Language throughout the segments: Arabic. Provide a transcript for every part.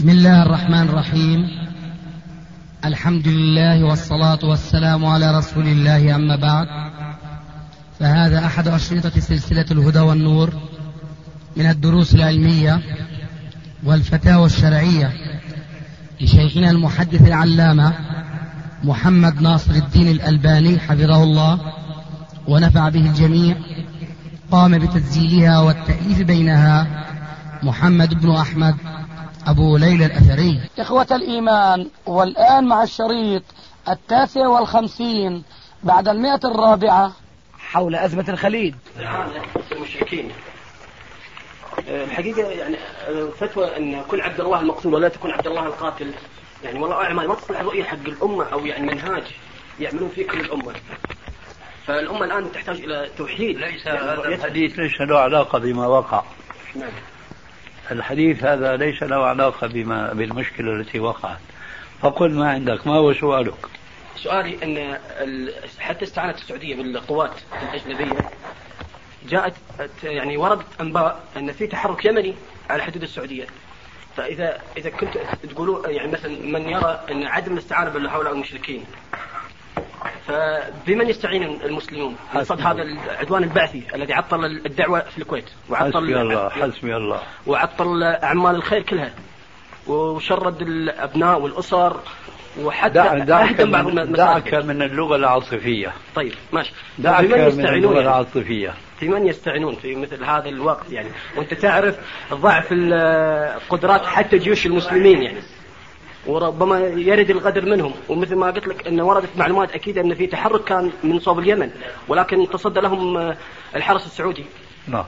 بسم الله الرحمن الرحيم. الحمد لله والصلاة والسلام على رسول الله، أما بعد، فهذا أحد أشرطة سلسلة الهدى والنور من الدروس العلمية والفتاوى الشرعية لشيخنا المحدث العلامة محمد ناصر الدين الألباني حفظه الله ونفع به الجميع. قام بتسجيلها والتأليف بينها محمد بن أحمد أبو ليلى الأثري. إخوة الإيمان، والآن مع الشريط 59 بعد 104 حول أزمة الخليج. المشركين الحقيقة يعني فتوى أن كن عبد الله المقتول ولا تكون عبد الله القاتل، يعني والله أعلم ما تصلح الرؤية حق الأمة أو يعني منهاج يعملون فيه كل الأمة. فالأمة الآن تحتاج إلى توحيد. ليس هذا الحديث ليس له علاقة بما وقع. نعم. الحديث هذا ليس له علاقة بالمشكلة التي وقعت. فقل ما عندك، ما هو سؤالك؟ سؤالي أن حتى استعانت السعودية بالقوات الأجنبية، جاءت يعني وردت أنباء أن في تحرك يمني على حدود السعودية. فإذا كنت تقولوا يعني مثلا من يرى أن عدم الاستعانة بالهؤلاء المشركين، فبمن يستعين المسلمون قصد هذا العدوان البعثي الذي عطل الدعوة في الكويت وعطل حسبي الله وعطل أعمال الخير كلها وشرد الأبناء والأسر وحتى أهدم بعض المساجد. دعك من اللغة العاطفية. طيب ماشي. دعك من اللغة العاطفية. في من يستعينون في مثل هذا الوقت يعني، وانت تعرف ضعف القدرات حتى جيوش المسلمين يعني، وربما يرد الغدر منهم. ومثل ما قلت لك ان وردت معلومات اكيد ان في تحرك كان من صوب اليمن، ولكن تصدى لهم الحرس السعودي. نعم.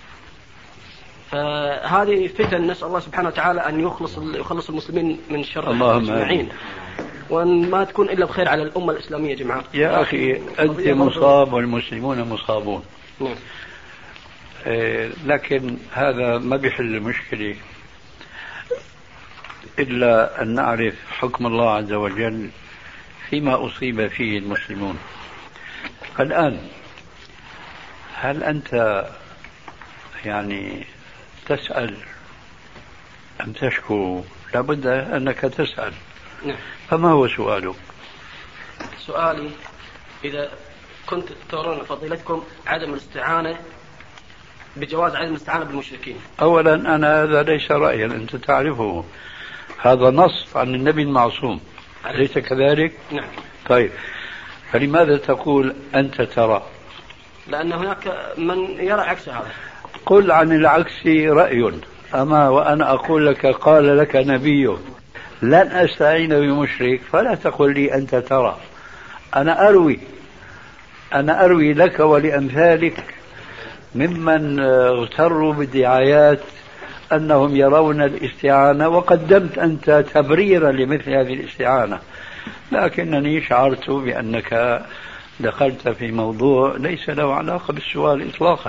فهذه فتن، نسأل الله سبحانه وتعالى ان يخلص المسلمين من شر اللهم، وان ما تكون الا بخير على الامه الاسلاميه جماعه. يا اخي انت مصاب والمسلمون مصابون. نعم. لكن هذا ما بيحل المشكلة إلا أن نعرف حكم الله عز وجل فيما أصيب فيه المسلمون. الآن هل أنت يعني تسأل أم تشكو؟ لابد أنك تسأل. نعم. فما هو سؤالك؟ سؤالي إذا كنت ترون فضيلتكم عدم الاستعانة بجواز عدم الاستعانة بالمشركين. أولا أنا هذا ليس رأيا، أنت تعرفه، هذا نص عن النبي المعصوم، أليس كذلك؟ نعم. طيب فلماذا تقول أنت ترى؟ لأن هناك من يرى عكس هذا. قل عن العكس رأي، أما وأنا أقول لك قال لك نبي لن أستعين بمشرك فلا تقل لي أنت ترى. أنا أروي لك ولأمثالك ممن اغتروا بالدعايات أنهم يرون الاستعانة، وقدمت أنت تبريرا لمثل هذه الاستعانة، لكنني شعرت بأنك دخلت في موضوع ليس له علاقة بالسؤال إطلاقا.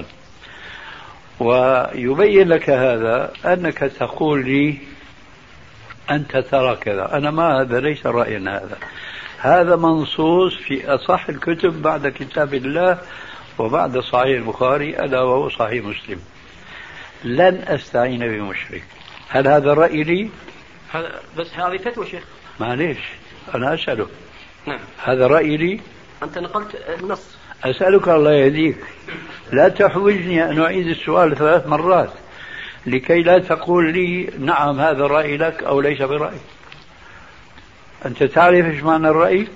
ويبين لك هذا أنك تقول لي أنت ترى كذا. أنا ما، هذا ليس رأينا، هذا منصوص في أصح الكتب بعد كتاب الله وبعد صحيح البخاري ألا وهو صحيح مسلم. لن أستعين بمشرك. هل هذا الرأي لي؟ بس هذه فتوى شيخ. معليش أنا أسألك. نعم. هذا رأي لي؟ أنت نقلت النص. أسألك الله يهديك، لا تحوجني أن أعيد السؤال 3 مرات لكي لا تقول لي نعم هذا الرأي لك أو ليس برأي. أنت تعرف إيش معنى الرأي؟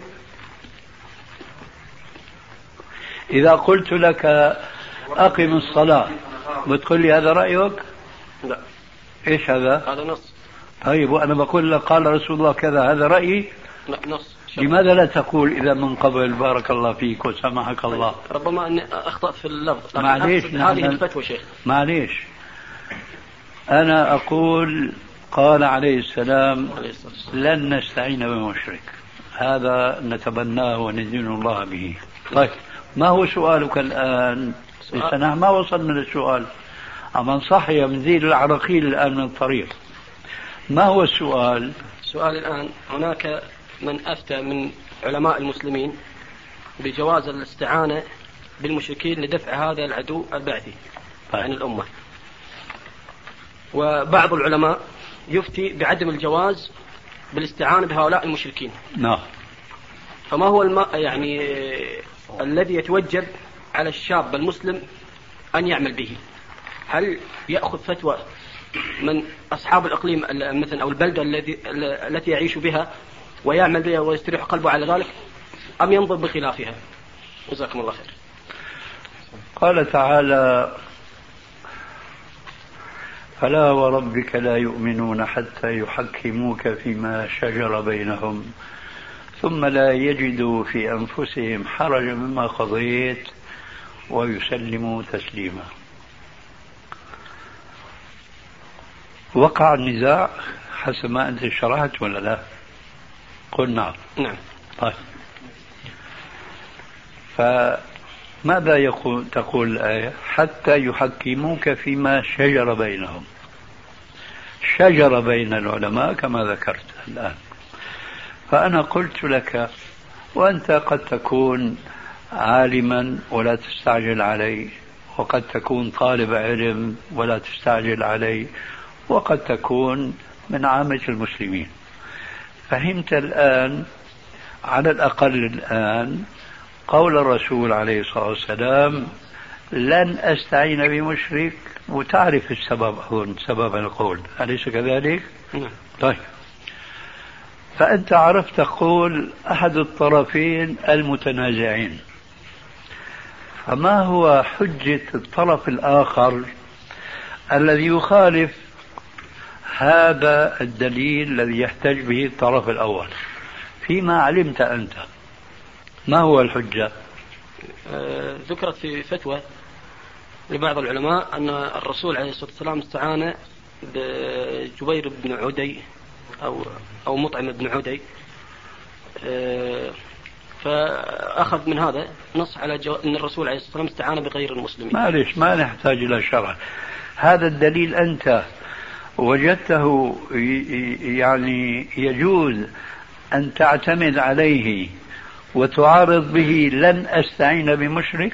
إذا قلت لك أقم الصلاة بتقول لي هذا رأيك؟ لا. إيش هذا؟ هذا نص. طيب وأنا بقول لك قال رسول الله كذا، هذا رأيي؟ لا، نص. لماذا لا تقول إذا من قبل بارك الله فيك وسامحك الله؟ ربما أني أخطأ في اللفظ. معليش، هذه الفتوى شيخ. معليش، أنا أقول قال عليه السلام لن نستعين بمشرك، هذا نتبناه وندين الله به. طيب ما هو سؤالك الآن؟ نحن ما وصلنا للسؤال، أما صحي منزيل العراقيل الآن من الطريق. ما هو السؤال؟ السؤال الآن هناك من أفتى من علماء المسلمين بجواز الاستعانة بالمشركين لدفع هذا العدو البعثي عن الأمة، وبعض العلماء يفتي بعدم الجواز بالاستعانة بهؤلاء المشركين. نعم. فما هو يعني الذي يتوجب على الشاب المسلم أن يعمل به؟ هل يأخذ فتوى من أصحاب الإقليم مثلا أو البلدة التي يعيش بها ويعمل بها ويستريح قلبه على ذلك، أم ينظر بخلافها؟ جزاكم الله خير. قال تعالى: فلا وربك لا يؤمنون حتى يحكموك فيما شجر بينهم ثم لا يجدوا في أنفسهم حرجا مما قضيت ويسلموا تسليما. وقع النزاع حسب ما أنت شرحت ولا لا؟ قل نعم. نعم. طيب، فماذا تقول الآية؟ حتى يحكموك فيما شجر بينهم. شجر بين العلماء كما ذكرت الآن. فأنا قلت لك، وأنت قد تكون عالما ولا تستعجل علي، وقد تكون طالب علم ولا تستعجل علي، وقد تكون من عامة المسلمين. فهمت الآن على الأقل الآن قول الرسول عليه الصلاة والسلام: لن أستعين بمشرك، وتعرف السبب، أظن سبب القول، أليس كذلك؟ طيب، فأنت عرفت تقول أحد الطرفين المتنازعين، فما هو حجة الطرف الآخر الذي يخالف هذا الدليل الذي يحتج به الطرف الأول فيما علمت أنت؟ ما هو الحجة؟ ذكرت في فتوى لبعض العلماء أن الرسول عليه الصلاة والسلام استعان بجبير بن عدي أو مطعم بن عدي، فأخذ من هذا نص على أن الرسول عليه الصلاة والسلام استعان بغير المسلمين. معلش، ما نحتاج إلى شرح. هذا الدليل أنت وجدته يعني يجوز أن تعتمد عليه وتعارض به لن أستعين بمشرك؟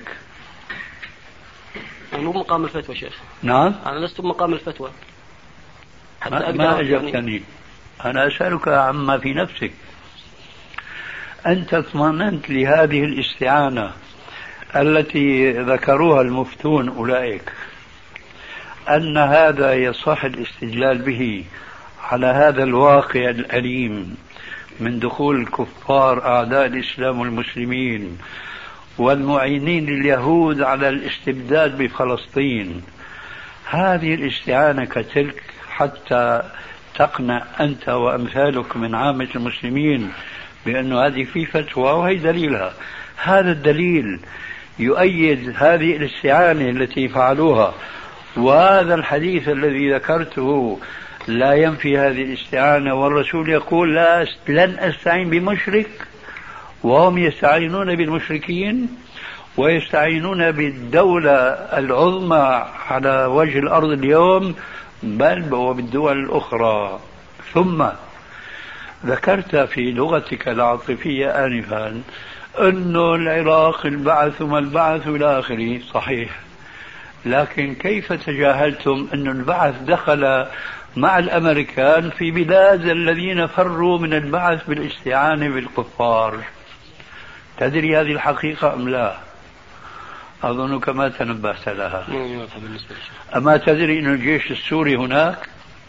أنا مو بمقام الفتوى شيخ. نعم، أنا لست بمقام الفتوى حتى ما أجبتني يعني. أنا أسألك عما في نفسك. أنت اطمأننت لهذه الاستعانة التي ذكروها المفتون أولئك أن هذا يصح الاستدلال به على هذا الواقع الأليم من دخول الكفار أعداء الإسلام والمسلمين والمعينين لليهود على الاستبداد بفلسطين. هذه الاستعانة كتلك حتى تقنع أنت وأمثالك من عامة المسلمين بأن هذه في فتوى وهي دليلها. هذا الدليل يؤيد هذه الاستعانة التي فعلوها، وهذا الحديث الذي ذكرته لا ينفي هذه الاستعانة، والرسول يقول لن أستعين بمشرك، وهم يستعينون بالمشركين ويستعينون بالدولة العظمى على وجه الأرض اليوم، بل وبالدول الأخرى. ثم ذكرت في لغتك العاطفية آنفا أن العراق البعث وما البعث إلى آخره، صحيح، لكن كيف تجاهلتم أن البعث دخل مع الأمريكان في بلاد الذين فروا من البعث بالاستعانة بالكفار؟ تدري هذه الحقيقة أم لا؟ أظنك ما تنبهت لها. أما تدري أن الجيش السوري هناك؟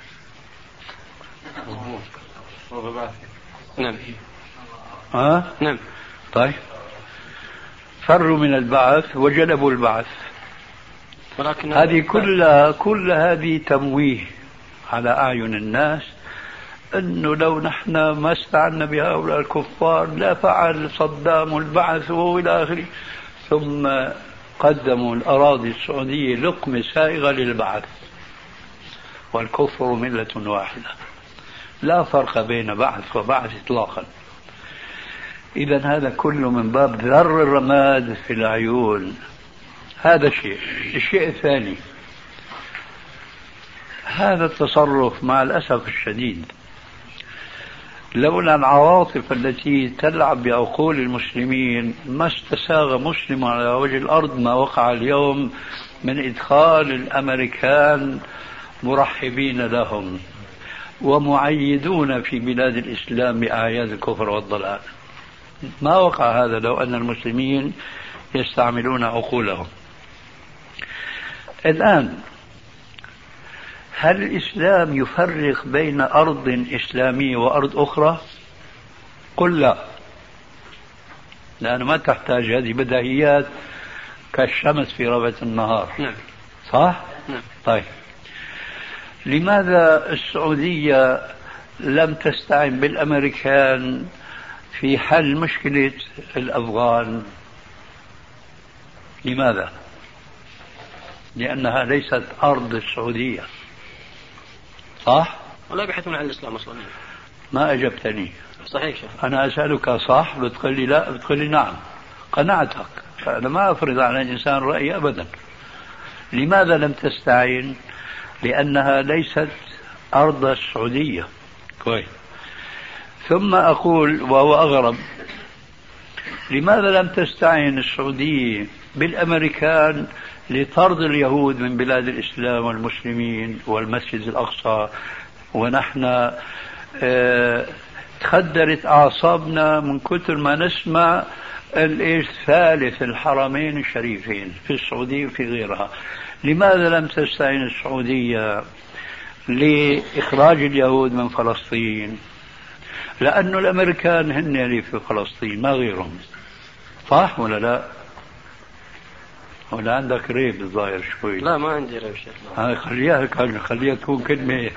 نعم. نعم. طيب، فروا من البعث وجلبوا البعث. هذه كل هذه تمويه على أعين الناس أنه لو نحن ما استعنا بهؤلاء الكفار لا فعل صدام البعث وإلى آخره. ثم قدموا الأراضي السعودية لقمة سائغة للبعث، والكفر ملة واحدة، لا فرق بين بعث وبعث إطلاقا. إذا هذا كله من باب ذر الرماد في العيون. هذا شيء. الشيء الثاني، هذا التصرف مع الأسف الشديد لولا العواطف التي تلعب بعقول المسلمين ما استساغ مسلم على وجه الأرض ما وقع اليوم من إدخال الأمريكان مرحبين لهم. ومعيدون في بلاد الإسلام بأعياد الكفر والضلال. ما وقع هذا لو أن المسلمين يستعملون عقولهم. الآن هل الإسلام يفرق بين أرض إسلامية وأرض أخرى؟ قل لا، لأنه ما تحتاج، هذه بديهيات كالشمس في ربة النهار. نعم. صح؟ نعم. طيب، لماذا السعودية لم تستعن بالأمريكان في حل مشكلة الأفغان؟ لماذا؟ لأنها ليست أرض السعودية. صح؟ ولا يبحثون عن الإسلام أصلا. ما أجبتني. صحيح شيخ. أنا أسألك صح بتقول لي لا، بتقول لي نعم، قناعتك. فأنا ما أفرض على الإنسان رأيي أبدا. لماذا لم تستعين؟ لأنها ليست أرض السعودية. كويس. ثم أقول وهو أغرب، لماذا لم تستعين السعودية بالأمريكان لطرد اليهود من بلاد الإسلام والمسلمين والمسجد الأقصى، ونحن تخدرت أعصابنا من كثر ما نسمع ثالث الحرمين الشريفين في السعودية وفي غيرها. لماذا لم تستعين السعودية لإخراج اليهود من فلسطين؟ لأنه الأمريكان هن اللي في فلسطين ما غيرهم. صح ولا لا؟ ولا عندك ريب الظاهر شوي؟ لا ما عندي ريب شيخ. خليها تكون كلمة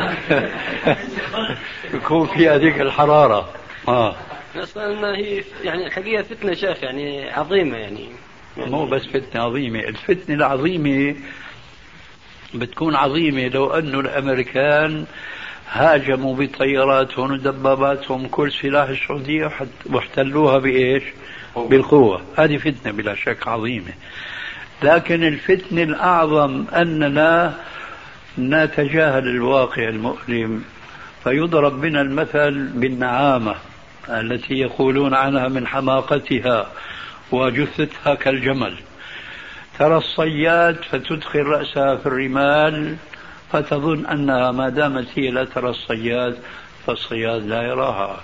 يكون فيها ذيك الحرارة. أصلا هي يعني الحقيقة فتنة شيخ يعني عظيمة يعني مو بس فتنة عظيمة، الفتنة العظيمة بتكون عظيمة لو أنه الأمريكان هاجموا بطياراتهم ودباباتهم كل سلاح السعودية واحتلوها بإيش؟ بالقوة. هذه فتنة بلا شك عظيمة. لكن الفتنة الأعظم أننا نتجاهل الواقع المؤلم، فيضرب بنا المثل بالنعامة التي يقولون عنها من حماقتها وجثتها كالجمل. ترى الصياد فتدخل رأسها في الرمال فتظن أنها ما دامت هي لا ترى الصياد فالصياد لا يراها.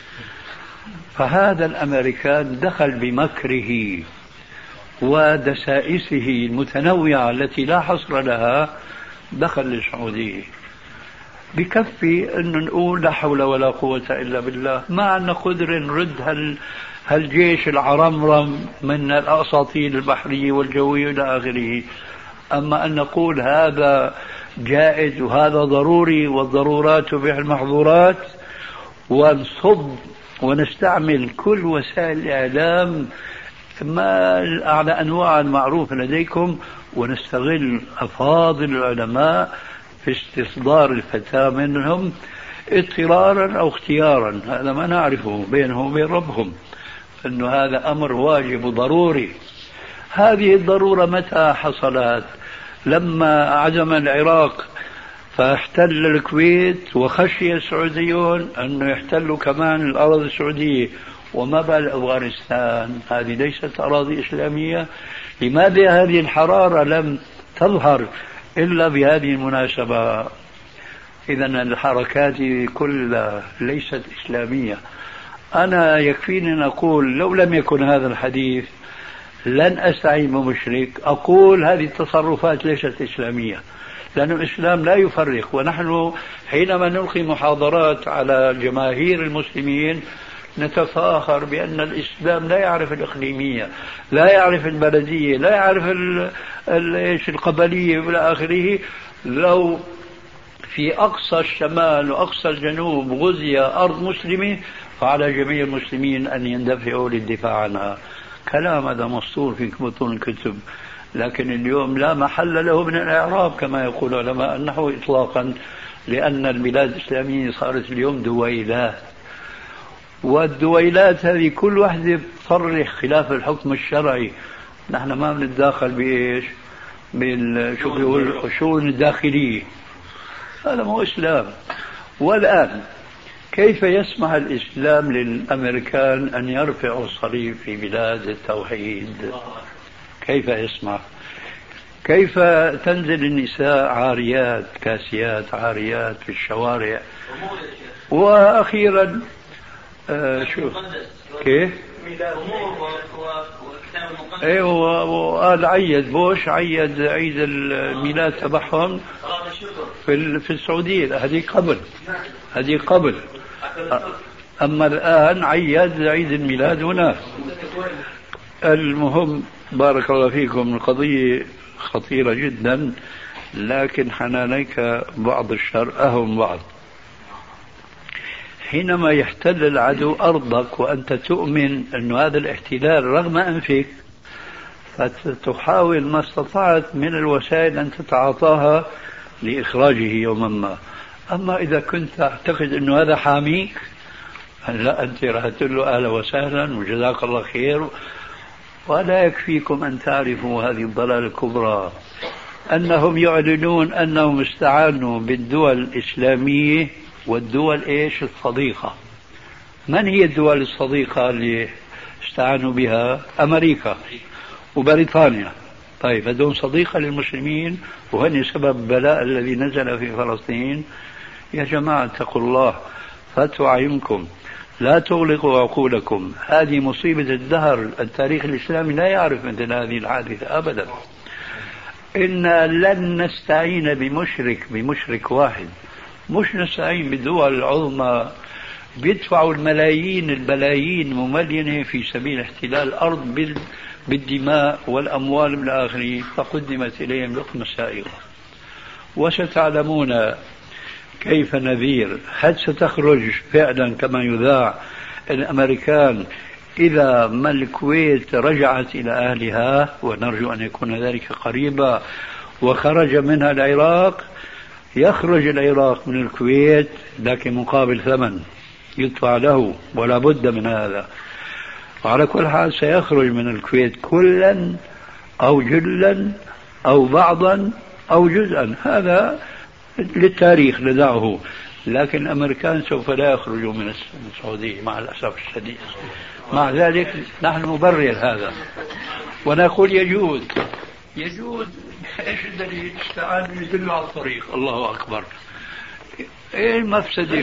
فهذا الأمريكان دخل بمكره ودسائسه المتنوعة التي لا حصر لها، دخل للسعودية. بكفي أن نقول لا حول ولا قوة إلا بالله، ما عندنا قدر نرد هالجيش العرمرم من الأساطيل البحرية والجوية إلى آخره. أما أن نقول هذا جائز وهذا ضروري والضرورات تبيح المحظورات، ونصب ونستعمل كل وسائل الإعلام ما على أنواع المعروفة لديكم، ونستغل أفاضل العلماء في استصدار الفتاة منهم اضطرارا أو اختيارا، هذا ما نعرفه بينهم وبين ربهم، أنه هذا أمر واجب وضروري. هذه الضرورة متى حصلت؟ لما عزم العراق فاحتل الكويت وخشي السعوديون أنه يحتلوا كمان الأراضي السعودية. وما بال أفغانستان؟ هذه ليست أراضي إسلامية. لماذا هذه الحرارة لم تظهر إلا بهذه المناسبة؟ إذن الحركات كلها ليست إسلامية. أنا يكفيني أن أقول لو لم يكن هذا الحديث لن أستعين بمشرك، أقول هذه التصرفات ليست إسلامية، لأن الإسلام لا يفرق. ونحن حينما نلقي محاضرات على جماهير المسلمين نتفاخر بأن الإسلام لا يعرف الإقليمية، لا يعرف البلدية، لا يعرف القبلية إلى آخره. لو في أقصى الشمال وأقصى الجنوب غزي أرض مسلمة فعلى جميع المسلمين أن يندفعوا للدفاع عنها. كلام هذا مسطور في بطون الكتب، لكن اليوم لا محل له من الإعراب كما يقول علماء النحو إطلاقا، لأن البلاد الإسلامية صارت اليوم دويلات، والدويلات هذه كل واحدة تصرح خلاف الحكم الشرعي. نحن ما بنتداخل بإيش؟ بالشؤون الداخلية. هذا مو إسلام. والآن كيف يسمح الإسلام للأمريكان أن يرفعوا الصليب في بلاد التوحيد؟ كيف يسمح؟ كيف تنزل النساء عاريات كاسيات عاريات في الشوارع؟ وأخيرا شو كيف؟ ايوه، وقال عيد بوش عيد عيد الميلاد تبعهم في السعودية. هذه قبل أما الآن عيد عيد الميلاد هناك. المهم بارك الله فيكم، القضية خطيرة جدا، لكن حنانيك بعض الشر أهم بعض. حينما يحتل العدو أرضك وأنت تؤمن أن هذا الاحتلال رغم أنفك، فتحاول ما استطعت من الوسائل أن تتعاطاها لإخراجه يوما ما. أما إذا كنت تعتقد أن هذا حاميك، لا، أنت راح تقول له أهلا وسهلا وجزاك الله خير. ولا يكفيكم أن تعرفوا هذه الضلالة الكبرى، أنهم يعلنون أنهم استعانوا بالدول الإسلامية والدول الصديقة. من هي الدول الصديقة اللي استعانوا بها؟ أمريكا وبريطانيا. طيب هذول صديقة للمسلمين وهن سبب البلاء الذي نزل في فلسطين. يا جماعة اتقوا الله، فاتوا أعينكم، لا تغلقوا عقولكم. هذه مصيبة الدهر. التاريخ الإسلامي لا يعرف مثل هذه الحادثة أبدا. إن لن نستعين بمشرك واحد، مش نستعين بالدول العظمى بيدفعوا البلايين مملينة في سبيل احتلال الأرض بالدماء والأموال من آخره، فقدمت إليهم لقمة سائغة. وستعلمون كيف نذير. هل ستخرج فعلا كما يذاع الأمريكان إذا ما الكويت رجعت إلى أهلها، ونرجو أن يكون ذلك قريبا، وخرج منها العراق؟ يخرج العراق من الكويت لكن مقابل ثمن يدفع له، ولا بد من هذا. وعلى كل حال سيخرج من الكويت كلا أو جلا أو بعضا أو جزءا، هذا للتاريخ ندعه. لكن الأمريكان سوف لا يخرجوا من السعودية مع الأسف الشديد. مع ذلك نحن نبرر هذا ونقول يجوز. ايش الدليل؟ استعان يدل على الطريق. الله أكبر. ايه المفسدة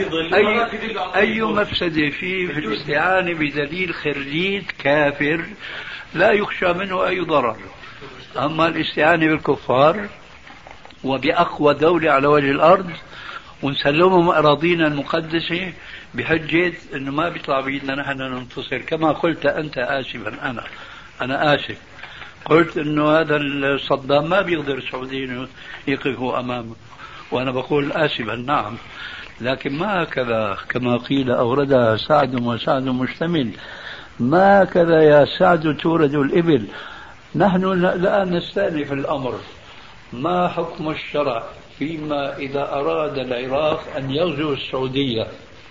أي مفسدة في الاستعانة بدليل خريج كافر لا يخشى منه أي ضرر؟ أما الاستعانة بالكفار وبأقوى دولة على وجه الأرض ونسلمهم أراضينا المقدسة بحجة أنه ما بيطلع بيدنا نحن ننتصر. كما قلت أنت آسفا، أنا آسف، قلت أنه هذا صدام ما بيقدر السعوديين يقفوا أمامه، وأنا بقول آسفا نعم، لكن ما هكذا كما قيل أوردها سعد وسعد مشتمل. ما هكذا يا سعد تورد الإبل. نحن الآن نستأنف الأمر. ما حكم الشرع فيما إذا أراد العراق أن يغزو السعودية؟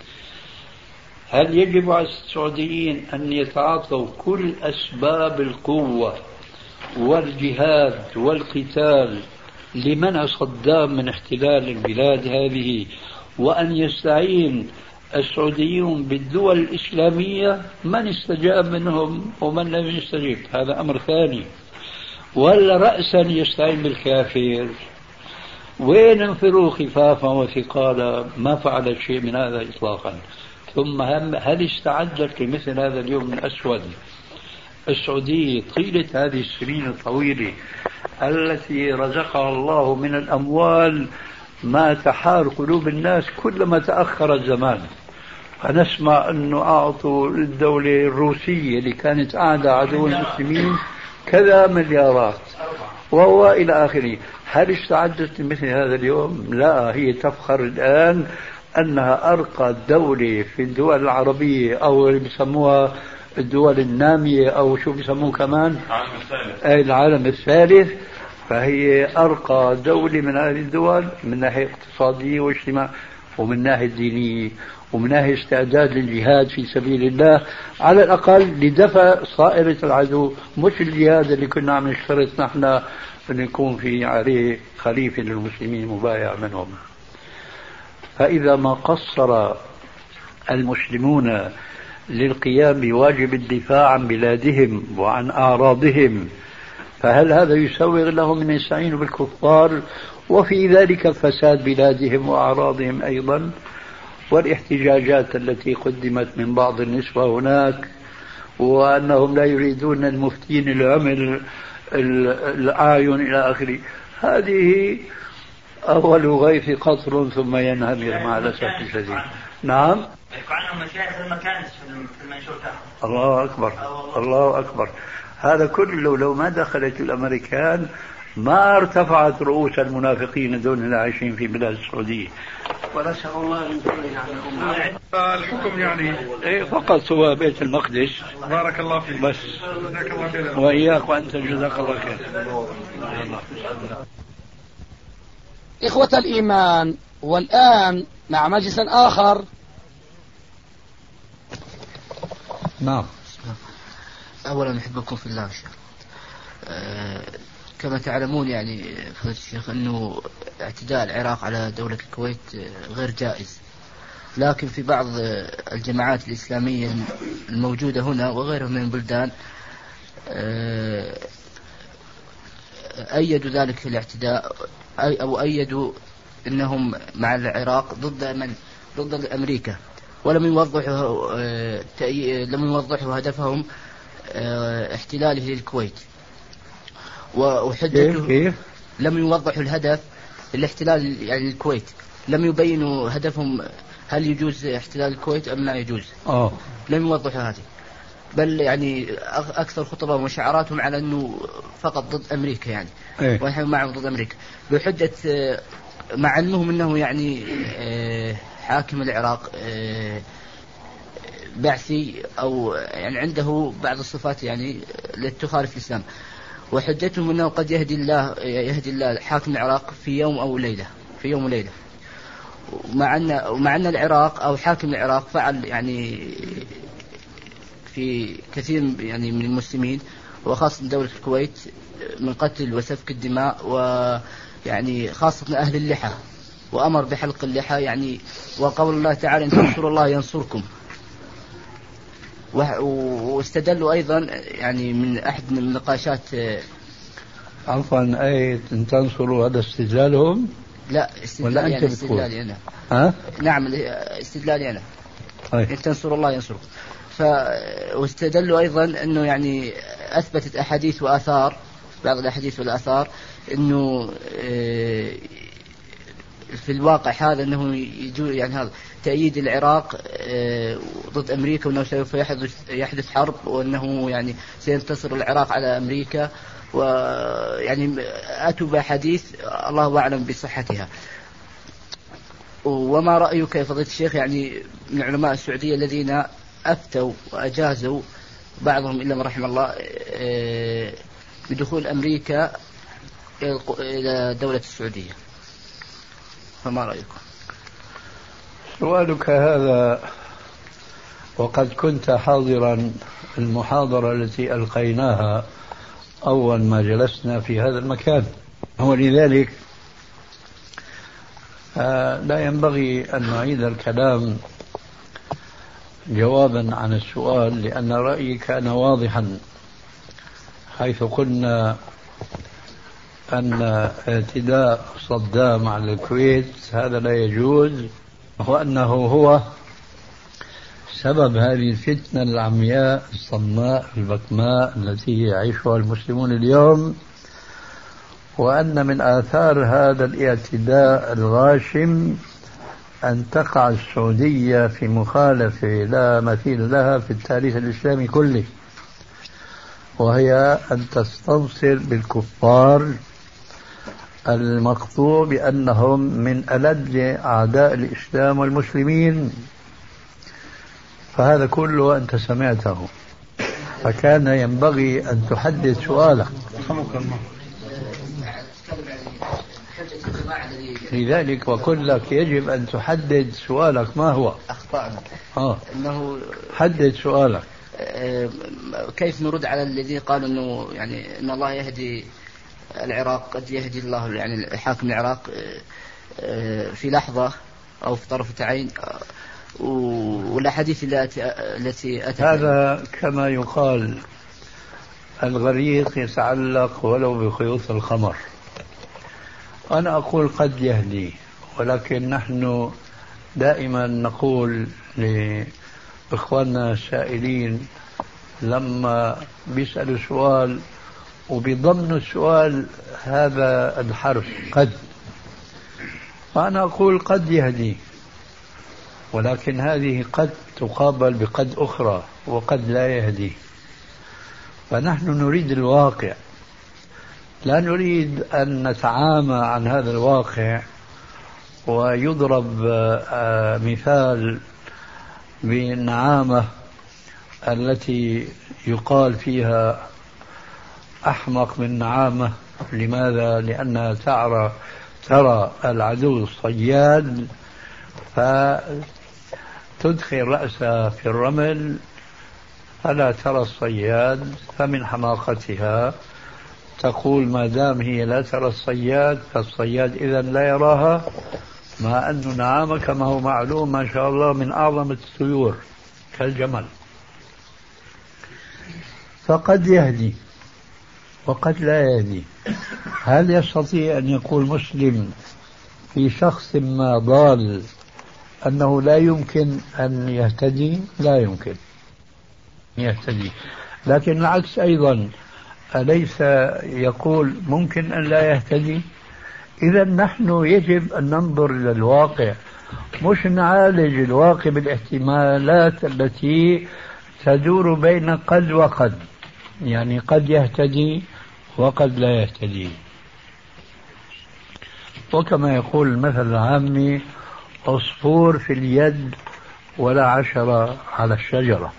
هل يجب على السعوديين أن يتعاطوا كل أسباب القوة والجهاد والقتال لمنع صدام من احتلال البلاد هذه، وأن يستعين السعوديون بالدول الإسلامية؟ من استجاب منهم ومن لم يستجب هذا أمر ثاني. ولا رأسا يستعين بالكافر؟ وين انفروا خفافا وثقالا؟ ما فعل شيء من هذا إطلاقا. ثم هل استعدت لمثل هذا اليوم الأسود؟ السعودية طيلة هذه السنين الطويلة التي رزقها الله من الأموال ما تحار قلوب الناس كلما تأخر الزمان. فنسمع أنه أعطوا الدولة الروسية اللي كانت أعدى عدو المسلمين كذا مليارات وهو إلى آخره. هل استعدت لمثل هذا اليوم؟ لا، هي تفخر الآن أنها أرقى دولة في الدول العربية، أو اللي بيسموها الدول النامية، أو شو بيسموه كمان العالم الثالث. فهي أرقى دولة من هذه الدول من ناحية اقتصادية واجتماع، ومن ناحية دينية، ومن ناحية استعداد للجهاد في سبيل الله على الأقل لدفع صائرة العدو، مش الجهاد اللي كنا عم نشترط نحن أن يكون في عليه خليفة للمسلمين مبايع منهم. فإذا ما قصر المسلمون للقيام بواجب الدفاع عن بلادهم وعن أعراضهم فهل هذا يسوغ لهم أن يستعينوا بالكفار وفي ذلك فساد بلادهم وأعراضهم أيضا، والاحتجاجات التي قدمت من بعض النسوة هناك، وأنهم لا يريدون المفتين العمل الأعين إلى آخره. هذه أول غيث قطر ثم ينهمر مع الأسف الشديد. نعم. يقعون مشايخ المكان في المنشور تحت. الله أكبر الله أكبر. هذا كله لو ما دخلت الأمريكان ما ارتفعت رؤوس المنافقين دون العايشين في بلاد السعودية. ونسأل الله أن يكون الحكم يعني فقط هو بيت المقدس. بارك الله فيك. بس جزاك الله خير. وإياك وأنت جزاك الله خير. إخوة الإيمان، والآن مع مجلس آخر. نعم. أولا أحبكم في الله شيخ. كما تعلمون يعني فضيلة الشيخ أنه اعتداء العراق على دولة الكويت غير جائز، لكن في بعض الجماعات الإسلامية الموجودة هنا وغيرها من البلدان أيدوا ذلك الاعتداء أو أيدوا أنهم مع العراق ضد أمريكا، ولم يوضحوا هدفهم احتلاله للكويت. وحجته لم يوضحوا الهدف الاحتلال يعني الكويت، لم يبينوا هدفهم هل يجوز احتلال الكويت أم لا يجوز. لم يوضحوا هذه، بل يعني أكثر خطبهم وشعاراتهم على أنه فقط ضد أمريكا يعني ونحن معهم ضد أمريكا، بحجة مع علمهم أنه يعني حاكم العراق بعثي أو يعني عنده بعض الصفات يعني التي تخالف الإسلام، وحجتهم أنه قد يهدي الله حاكم العراق في يوم وليلة. ومع أن العراق أو حاكم العراق فعل يعني في كثير يعني من المسلمين وخاصة دولة الكويت من قتل وسفك الدماء، ويعني خاصة أهل اللحى، وأمر بحلق اللحى يعني، وقول الله تعالى إن تنصروا الله ينصركم. واستدلوا أيضا يعني من أحد من النقاشات عفوا أي تنصروا هذا استدلالهم؟ لا استدلالي أنا. استدلالي أنا. نعم استدلالي أنا. إن تنصروا الله ينصركم. واستدلوا أيضا أنه يعني أثبتت أحاديث وآثار، بعض الأحاديث والآثار أنه في الواقع هذا أنه يعني هذا تأييد العراق ضد أمريكا، وأنه سوف يحدث حرب، وأنه يعني سينتصر العراق على أمريكا، ويعني أتوا بحديث الله أعلم بصحتها. وما رأيك يا فضيلة الشيخ يعني من علماء السعودية الذين أفتوا وأجازوا بعضهم إلا من رحم الله بدخول أمريكا إلى دولة السعودية، فما رأيكم؟ سؤالك هذا وقد كنت حاضرا المحاضرة التي ألقيناها أول ما جلسنا في هذا المكان، ولذلك لا ينبغي أن نعيد الكلام جوابا عن السؤال، لأن رأيي كان واضحا، حيث قلنا أن اعتداء صدام على الكويت هذا لا يجوز، وأنه هو سبب هذه الفتنة العمياء الصماء البكماء التي يعيشها المسلمون اليوم، وأن من آثار هذا الاعتداء الغاشم أن تقع السعودية في مخالفة لا مثيل لها في التاريخ الإسلامي كله، وهي أن تستنصر بالكفار المقطوع بأنهم من ألد أعداء الإسلام والمسلمين. فهذا كله أنت سمعته، فكان ينبغي أن تحدد سؤالك. لذلك وقل لك يجب أن تحدد سؤالك ما هو. أخطأنا. إنه حدد سؤالك. كيف نرد على الذين قالوا إنه يعني إن الله يهدي العراق، قد يهدي الله يعني حاكم العراق في لحظة أو في طرفة عين، والأحاديث التي أتت هذا كما يقال الغريق يتعلق ولو بخيوط الخمر. أنا أقول قد يهدي، ولكن نحن دائما نقول لإخواننا السائلين لما بيسألوا سؤال وبضمن السؤال هذا الحرف قد، فأنا أقول قد يهدي، ولكن هذه قد تقابل بقد أخرى وقد لا يهدي. فنحن نريد الواقع، لا نريد أن نتعامى عن هذا الواقع. ويضرب مثال بالنعامة التي يقال فيها أحمق من نعامة. لماذا؟ لأنها ترى العدو الصياد فتدخل رأسها في الرمل فلا ترى الصياد، فمن حماقتها تقول ما دام هي لا ترى الصياد فالصياد إذا لا يراها، مع أن نعامة كما هو معلوم ما شاء الله من أعظم الطيور كالجمل. فقد يهدي وقد لا يهدي. هل يستطيع أن يقول مسلم في شخص ما ضال أنه لا يمكن أن يهتدي؟ لا يمكن يهتدي. لكن العكس أيضا، أليس يقول ممكن أن لا يهتدي؟ إذا نحن يجب أن ننظر إلى الواقع، مش نعالج الواقع بالاحتمالات التي تدور بين قد وقد، يعني قد يهتدي وقد لا يهتدي. وكما يقول المثل العامي عصفور في اليد ولا عشرة على الشجرة.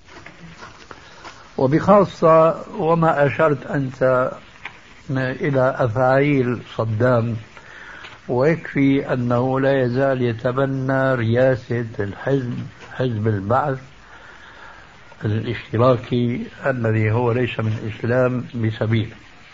وبخاصة وما أشرت أنت إلى أفعيل صدام، ويكفي أنه لا يزال يتبنى رئاسة حزب البعث الاشتراكي الذي هو ليس من الإسلام بسبيل.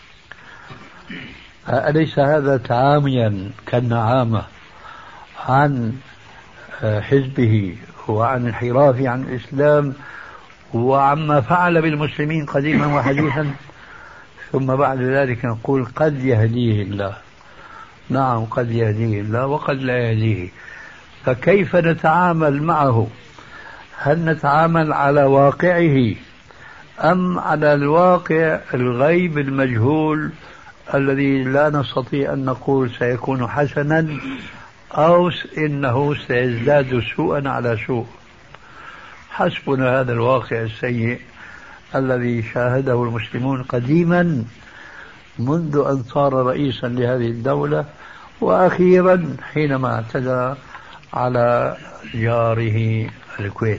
أليس هذا تعاميا كالنعامة عن حزبه وعن انحرافه عن الإسلام وعما فعل بالمسلمين قديما وحديثا؟ ثم بعد ذلك نقول قد يهديه الله. نعم قد يهديه الله وقد لا يهديه. فكيف نتعامل معه؟ هل نتعامل على واقعه أم على الواقع الغيب المجهول الذي لا نستطيع أن نقول سيكون حسنا أو إنه سيزداد سوءا على سوء؟ حسبنا هذا الواقع السيء الذي شاهده المسلمون قديما منذ أن صار رئيسا لهذه الدولة، وأخيرا حينما اعتدى على جاره الكويت.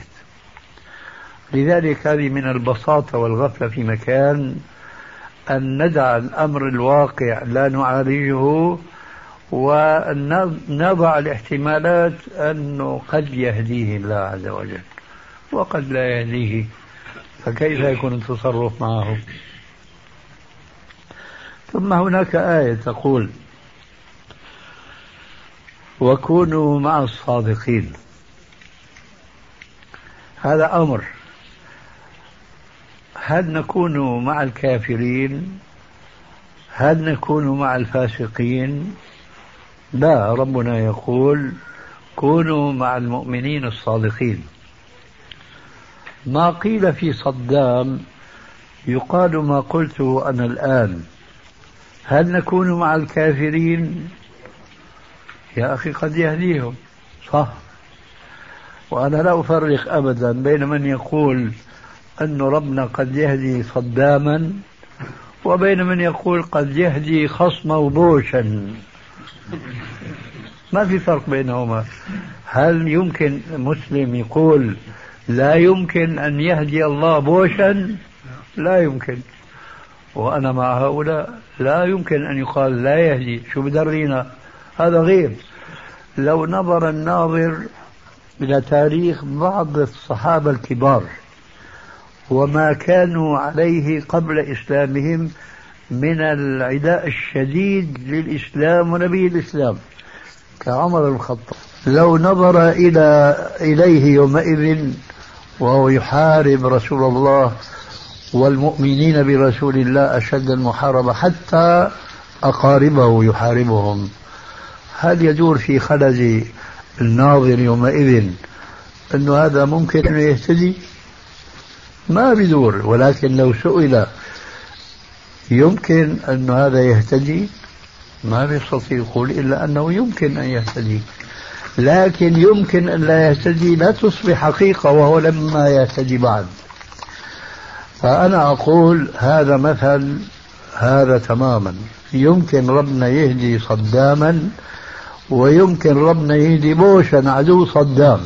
لذلك هذه من البساطة والغفلة في مكان أن ندع الأمر الواقع لا نعالجه، ونضع الاحتمالات أنه قد يهديه الله عز وجل وقد لا يهديه، فكيف يكون التصرف معه؟ ثم هناك آية تقول وكونوا مع الصادقين. هذا أمر. هل نكون مع الكافرين؟ هل نكون مع الفاسقين؟ لا، ربنا يقول كونوا مع المؤمنين الصادقين. ما قيل في صدام يقال ما قلته أنا الآن. هل نكون مع الكافرين؟ يا أخي قد يهديهم، صح. وأنا لا أفرق أبدا بين من يقول أن ربنا قد يهدي صداما وبين من يقول قد يهدي خصمه بوشا. ما في فرق بينهما. هل يمكن مسلم يقول لا يمكن أن يهدي الله بوشا؟ لا يمكن. وأنا مع هؤلاء لا يمكن أن يقال لا يهدي. شو بدرينا؟ هذا غير. لو نظر الناظر إلى تاريخ بعض الصحابة الكبار وما كانوا عليه قبل إسلامهم من العداء الشديد للإسلام ونبي الإسلام كعمر بن الخطاب، لو نظر إليه يومئذ وهو يحارب رسول الله والمؤمنين برسول الله أشد المحاربة حتى أقاربه يحاربهم، هل يدور في خلد الناظر يومئذ أن هذا ممكن أن يهتدي؟ ما بدور. ولكن لو سئل يمكن أن هذا يهتدي، ما بيستطيع يقول إلا أنه يمكن أن يهتدي. لكن يمكن أن لا يهتدي لا تصبح حقيقة وهو لما يهتدي بعد. فأنا أقول هذا مثل هذا تماما، يمكن ربنا يهدي صداما ويمكن ربنا يهدي بوشا عدو صدام.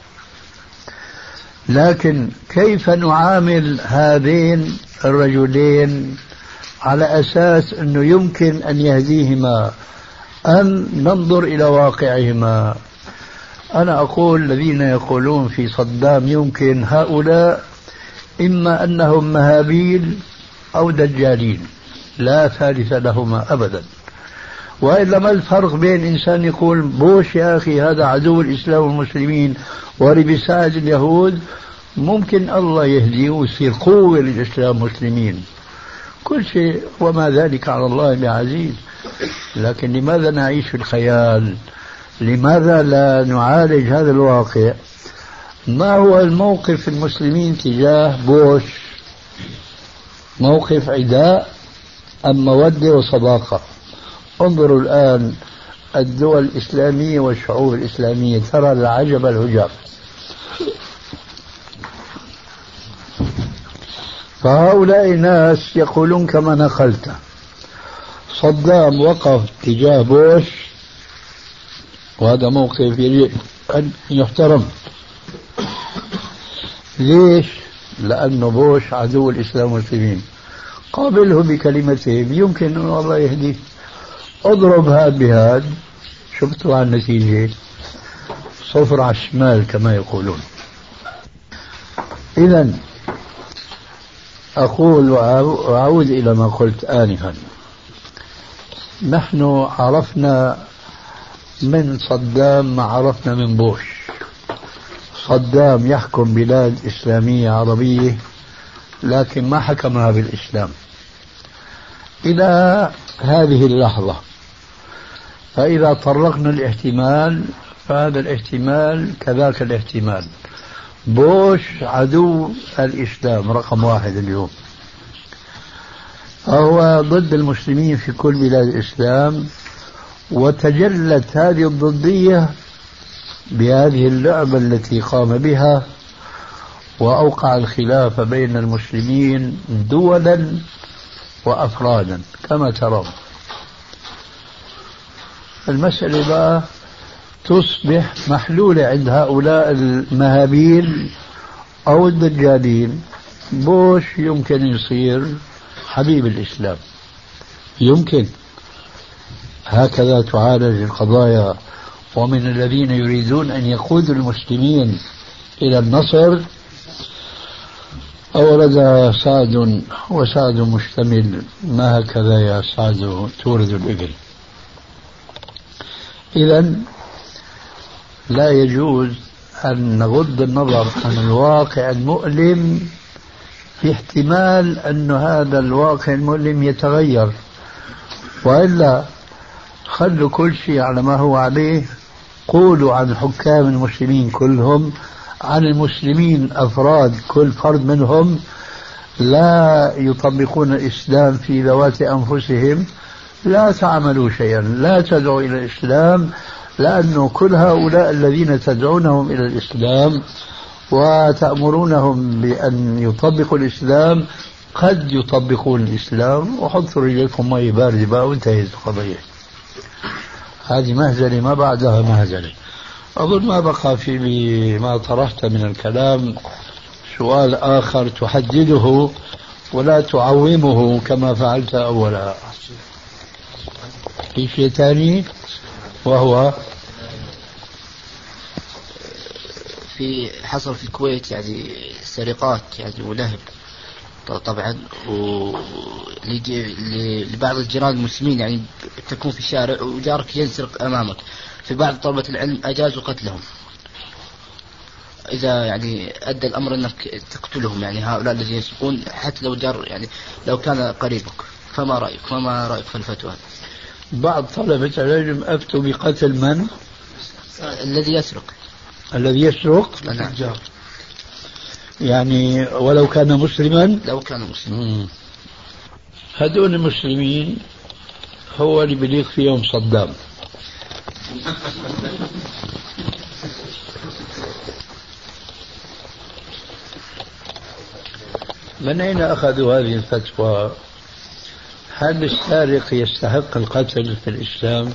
لكن كيف نعامل هذين الرجلين على أساس أنه يمكن أن يهديهما أم ننظر إلى واقعهما؟ أنا أقول الذين يقولون في صدام يمكن، هؤلاء إما أنهم مهابيل أو دجالين، لا ثالث لهما أبدا. وإلا ما الفرق بين إنسان يقول بوش يا أخي هذا عدو الإسلام والمسلمين وربساعد اليهود، ممكن الله يهديه ويصير قوة للإسلام والمسلمين، كل شيء وما ذلك على الله بعزيز. لكن لماذا نعيش في الخيال؟ لماذا لا نعالج هذا الواقع؟ ما هو الموقف المسلمين تجاه بوش؟ موقف عداء أم مودة وصداقة؟ انظروا الآن الدول الإسلامية والشعوب الإسلامية، ترى العجب العجاب. فهؤلاء الناس يقولون كما نقلت، صدام وقف تجاه بوش وهذا موقف يجب أن يحترم. ليش؟ لأنه بوش عدو الإسلام والمسلمين، قابله بكلمتين يمكن أن الله يهديه. اضرب هاد بهاد، شفتوا عن النتيجة، صفر على الشمال كما يقولون. إذن أقول وأعود إلى ما قلت آنفا، نحن عرفنا من صدام ما عرفنا من بوش. صدام يحكم بلاد إسلامية عربية لكن ما حكمها بالإسلام إلى هذه اللحظة. فإذا طرقنا الاحتمال فهذا الاحتمال كذاك الاحتمال. بوش عدو الإسلام رقم واحد اليوم، فهو ضد المسلمين في كل بلاد الإسلام، وتجلت هذه الضدية بهذه اللعبة التي قام بها، وأوقع الخلاف بين المسلمين دولا وأفرادا كما ترون. المسألة بقى تصبح محلولة عند هؤلاء المهابيل أو الدجالين. بوش يمكن يصير حبيب الإسلام، يمكن هكذا تعالج القضايا. ومن الذين يريدون أن يقودوا المسلمين إلى النصر أورد سعد، وسعد مشتمل، ما هكذا يا سعد تورد الإبل. إذن لا يجوز أن نغض النظر عن الواقع المؤلم في احتمال أن هذا الواقع المؤلم يتغير، وإلا خلوا كل شيء على ما هو عليه. قولوا عن حكام المسلمين كلهم، عن المسلمين أفراد كل فرد منهم لا يطبقون الإسلام في ذوات أنفسهم، لا تعملوا شيئا، لا تدعوا إلى الإسلام، لأنه كل هؤلاء الذين تدعونهم إلى الإسلام وتأمرونهم بأن يطبقوا الإسلام قد يطبقون الإسلام. وحطوا رجلكم مي باردة بقى وانتهت القضية. هذه مهزلة ما بعدها مهزلة. أظن ما بقى في ما طرحت من الكلام سؤال آخر تحدده ولا تعومه كما فعلت أولا. في شيء ثاني وهو في حصل في الكويت يعني سرقات يعني ولهب طبعا، لبعض الجيران المسلمين يعني تكون في الشارع وجارك ينسرق أمامك، في بعض طلبة العلم أجازوا قتلهم. إذا يعني أدى الأمر أنك تقتلهم، يعني هؤلاء الذين يسرقون حتى لو جار، يعني لو كان قريبك، فما رأيك في الفتوى؟ بعض طلبة العلم أفتوا بقتل من؟ الذي يسرق. نعم. يعني ولو كان مسلما. لو كان مسلما. هدول المسلمين هو اللي بليق فيهم صدام. من أين أخذوا هذه الفتوى؟ هل السارق يستحق القتل في الإسلام؟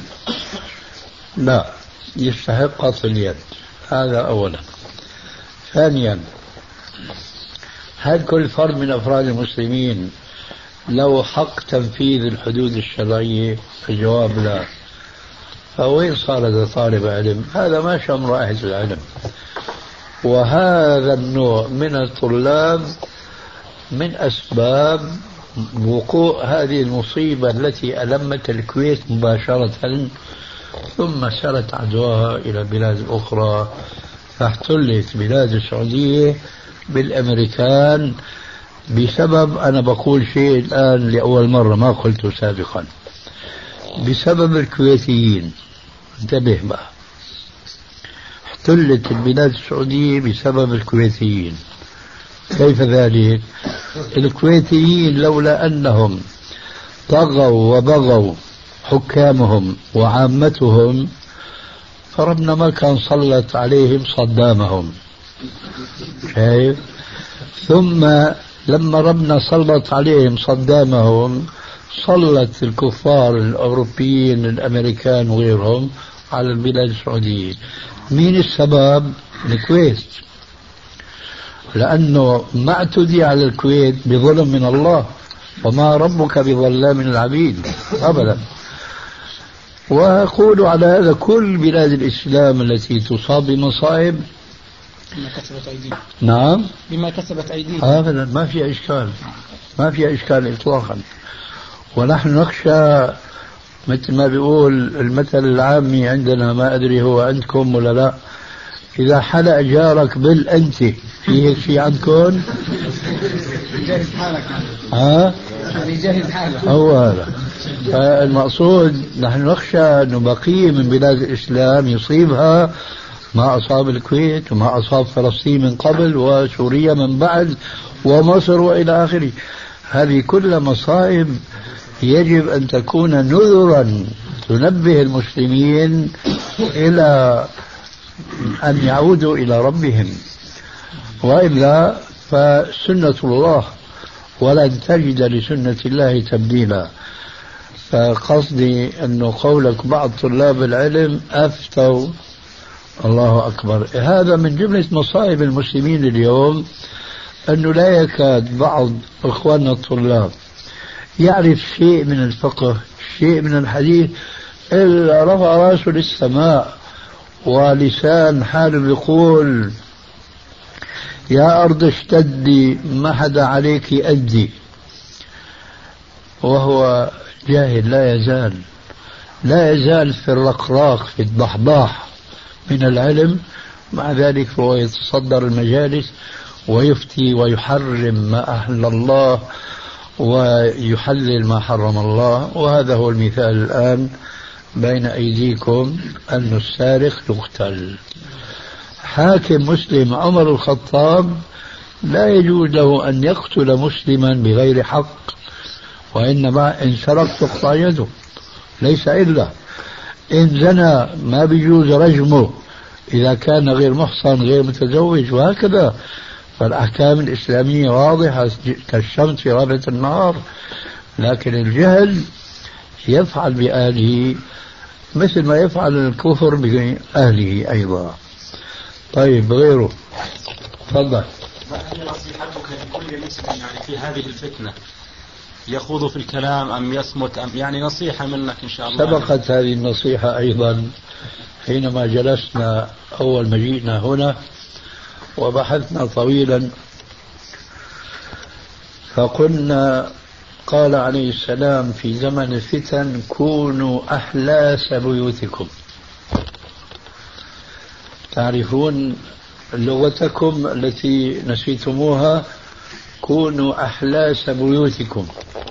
لا، يستحق قطع اليد، هذا أولا. ثانيا، هل كل فرد من أفراد المسلمين له حق تنفيذ الحدود الشرعية؟ الجواب لا. فوين صار هذا طالب علم؟ هذا ما شم رائحة العلم. وهذا النوع من الطلاب من أسباب وقوع هذه المصيبة التي ألمت الكويت مباشرة، ثم سرت عدواها إلى بلاد أخرى، فاحتلت بلاد السعودية بالأمريكان بسبب، أنا بقول شيء الآن لأول مرة ما قلته سابقا، بسبب الكويتيين. انتبه بقى، احتلت البلاد السعودية بسبب الكويتيين. كيف ذلك؟ الكويتيين لولا أنهم طغوا وبغوا حكامهم وعامتهم فربنا ما كان سلط عليهم صدامهم. شايف؟ ثم لما ربنا سلط عليهم صدامهم سلط الكفار الأوروبيين الأمريكان وغيرهم على البلاد السعودية. مين السبب؟ الكويت، لأنه ما اعتدي على الكويت بظلم من الله، وما ربك بظلام للعبيد أبدا. وأقول على هذا كل بلاد الإسلام التي تصاب بمصائب بما كسبت أيديهم. نعم، بما كسبت أيديهم. أبدا ما في إشكال، ما في إشكال إطلاقا. ونحن نخشى مثل ما بيقول المثل العامي عندنا، ما أدري هو عندكم ولا لا، إذا حلق جارك بالأنت، في هيك شيء عندكم؟ جاهز حالك. جاهز حالك. هو هذا. فالمقصود نحن نخشى أنه بقية من بلاد الإسلام يصيبها ما أصاب الكويت وما أصاب فلسطين من قبل وسوريا من بعد ومصر وإلى آخره. هذه كلها مصائب يجب أن تكون نذرا تنبه المسلمين إلى أن يعودوا إلى ربهم، وإلا فسنة الله ولن تجد لسنة الله تبديلا. فقصدي أنه قولك بعض طلاب العلم أفتوا، الله أكبر، هذا من جملة مصائب المسلمين اليوم، أنه لا يكاد بعض إخواننا الطلاب يعرف شيء من الفقه، شيء من الحديث، إلا رفع رأسه للسماء ولسان حاله يقول يا أرض اشتدي ما حدا عليك أدي، وهو جاهل لا يزال في الرقراق في الضحضاح من العلم. مع ذلك فهو يتصدر المجالس ويفتي ويحرم ما أحل الله ويحلل ما حرم الله. وهذا هو المثال الآن بين أيديكم، أن السارق يقتل. حاكم مسلم عمر الخطاب لا يجوز له أن يقتل مسلما بغير حق، وإنما إن سرق تقطع يده، ليس إلا إن زنى ما بيجوز رجمه إذا كان غير محصن غير متزوج، وهكذا. فالأحكام الإسلامية واضحة كالشمس في رابعة النهار. لكن الجهل يفعل بأهله مثل ما يفعل الكفر بأهله أيضا. طيب غيره، تفضل. هل نصيحتك لكل مسلم يعني في هذه الفتنة يخوض في الكلام أم يصمت، أم يعني نصيحة منك إن شاء الله؟ سبقت هذه النصيحة أيضا حينما جلسنا أول ما جئنا هنا وبحثنا طويلا، فقلنا قال عليه السلام في زمن الفتن كونوا أحلاس بيوتكم. تعرفون لغتكم التي نسيتموها كونوا أحلاس بيوتكم.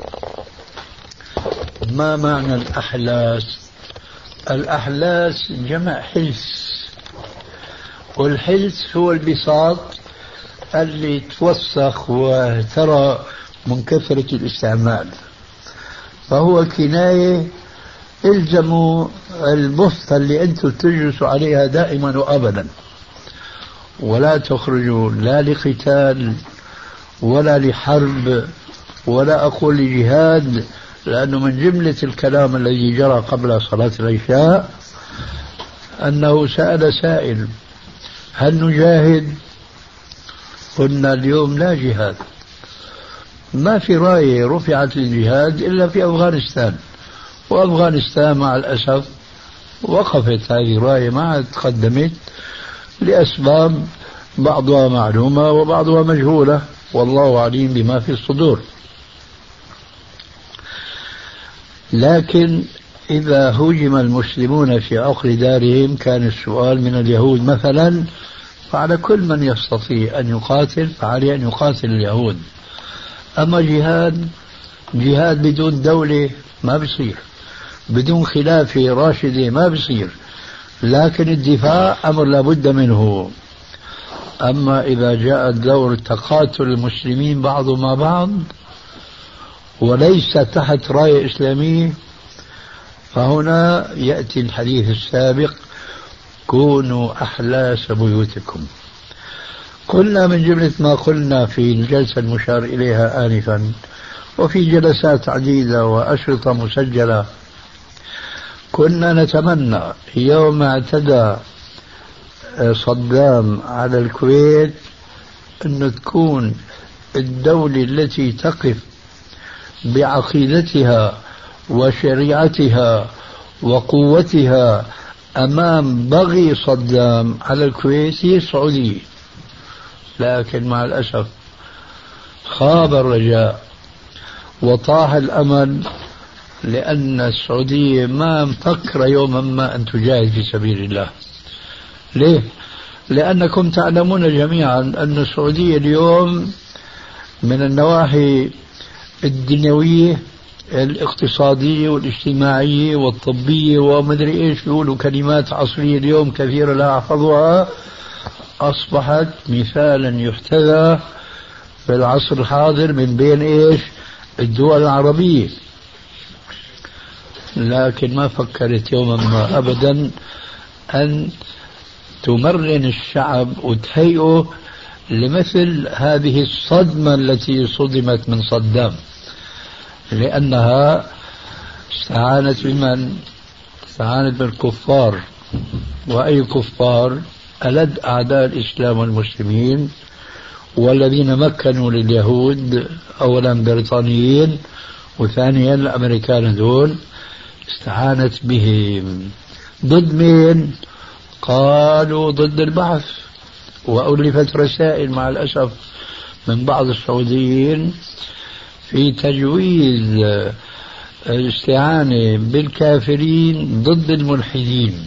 ما معنى الأحلاس؟ الأحلاس جمع حلس، والحلس هو البساط اللي توسخ وترى من كثرة الاستعمال، فهو كناية. الزموا البسطة اللي أنتم تجلسوا عليها دائما وأبدا، ولا تخرجوا لا لقتال ولا لحرب ولا أقول لجهاد، لأنه من جملة الكلام الذي جرى قبل صلاة العشاء أنه سأل سائل: هل نجاهد؟ قلنا اليوم لا جهاد، ما في راية رفعت للجهاد إلا في أفغانستان، وأفغانستان مع الأسف وقفت هذه الراية ما عاد تقدمت لأسباب بعضها معلومة وبعضها مجهولة، والله عليم بما في الصدور. لكن إذا هجم المسلمون في عقر دارهم كان السؤال من اليهود مثلا، فعلى كل من يستطيع أن يقاتل فعليه أن يقاتل اليهود. أما جهاد بدون دولة ما بصير، بدون خلافة راشدة ما بصير، لكن الدفاع أمر لابد منه. أما إذا جاء دور تقاتل المسلمين بعضهم مع بعض وليس تحت راية إسلامية، فهنا يأتي الحديث السابق: كونوا أحلاس بيوتكم. قلنا من جملة ما قلنا في الجلسة المشار إليها آنفا وفي جلسات عديدة وأشرطة مسجلة، كنا نتمنى يوم اعتدى صدام على الكويت أن تكون الدولة التي تقف بعقيدتها وشريعتها وقوتها أمام بغي صدام على الكويت هي السعودية. لكن مع الأسف خاب الرجاء وطاح الأمل، لأن السعودية ما مفكرة يوما ما أن تجاهد في سبيل الله. ليه؟ لأنكم تعلمون جميعا أن السعودية اليوم من النواحي الدنيوية الاقتصادية والاجتماعية والطبية ومدري إيش، بيقولوا كلمات عصرية اليوم كثيرة لا أحفظها، أصبحت مثالا يحتذى في العصر الحاضر من بين إيش الدول العربية. لكن ما فكرت يوما ما أبدا أن تمرن الشعب وتهيئه لمثل هذه الصدمة التي صدمت من صدام، لأنها استعانت بمن؟ استعانت بالكفار. وأي كفار؟ ألد أعداء الإسلام والمسلمين، والذين مكنوا لليهود أولا بريطانيين وثانيا الأمريكان دول، استعانت بهم ضد مين؟ قالوا ضد البعث. وألفت رسائل مع الأسف من بعض السعوديين في تجويز الاستعانة بالكافرين ضد الملحدين،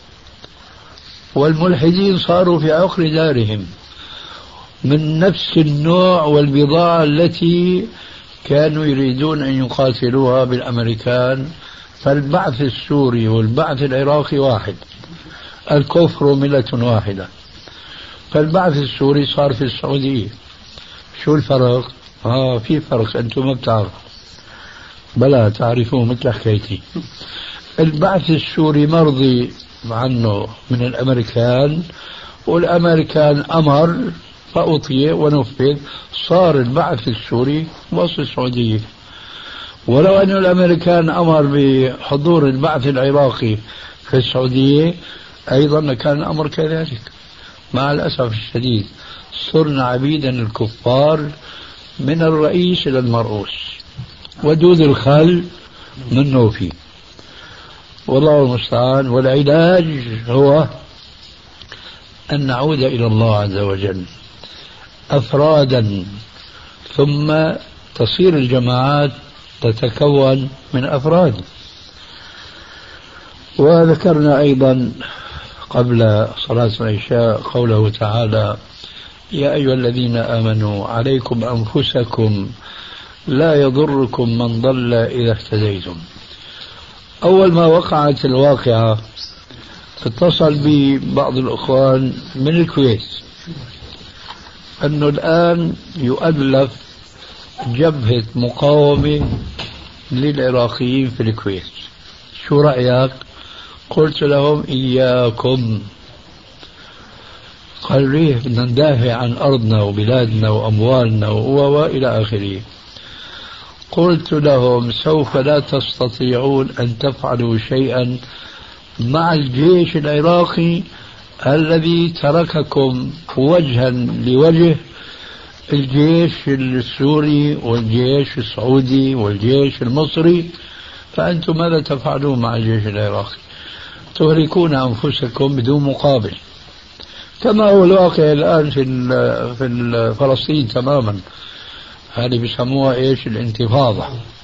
والملحدين صاروا في عقر دارهم من نفس النوع والبضاعة التي كانوا يريدون أن يقاتلوها بالأمريكان. فالبعث السوري والبعث العراقي واحد، الكفر ملة واحدة. فالبعث السوري صار في السعودية. شو الفرق؟ في فرق أنتم ما بتعرفوا، بلا تعرفوه مثل حكايتي. البعث السوري مرضي عنه من الأمريكان، والأمريكان أمر فأطيع ونفذ، صار البعث السوري وسط السعودية. ولو أن الأمريكان أمر بحضور البعث العراقي في السعودية أيضا كان الأمر كذلك. مع الأسف الشديد صرنا عبيدا الكفار من الرئيس إلى المرؤوس، ودود الخل منه فيه، والله المستعان. والعلاج هو أن نعود إلى الله عز وجل أفرادا، ثم تصير الجماعات تتكون من أفراد. وذكرنا أيضا قبل صلاة العشاء قوله تعالى: يا أيها الذين آمنوا عليكم أنفسكم لا يضركم من ضل إذا اهتديتم. أول ما وقعت الواقعة اتصل بي بعض الأخوان من الكويت أنه الآن يؤلف جبهة مقاومة للعراقيين في الكويت، شو رأيك؟ قلت لهم إياكم. قالوا ليه؟ بدنا ندافع عن أرضنا وبلادنا وأموالنا وإلى آخره. قلت لهم سوف لا تستطيعون أن تفعلوا شيئا مع الجيش العراقي الذي ترككم وجها لوجه الجيش السوري والجيش السعودي والجيش المصري، فأنتم ماذا تفعلون مع الجيش العراقي؟ تهلكون أنفسكم بدون مقابل، كما هو الواقع الآن في فلسطين تماما. هذه بيسموها إيش؟ الانتفاضة.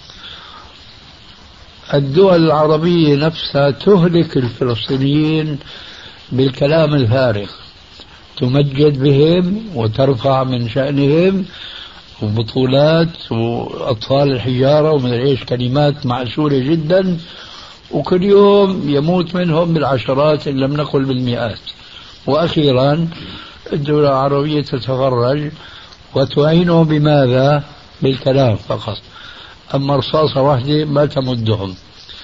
الدول العربية نفسها تهلك الفلسطينيين بالكلام الفارغ، تمجد بهم وترفع من شأنهم وبطولات وأطفال الحجارة ومن إيش، كلمات معسولة جدا، وكل يوم يموت منهم بالعشرات إن لم نقل بالمئات. وأخيرا الدولة العربية تتفرج وتعينهم بماذا؟ بالكلام فقط، أما رصاصة واحدة ما تمدهم.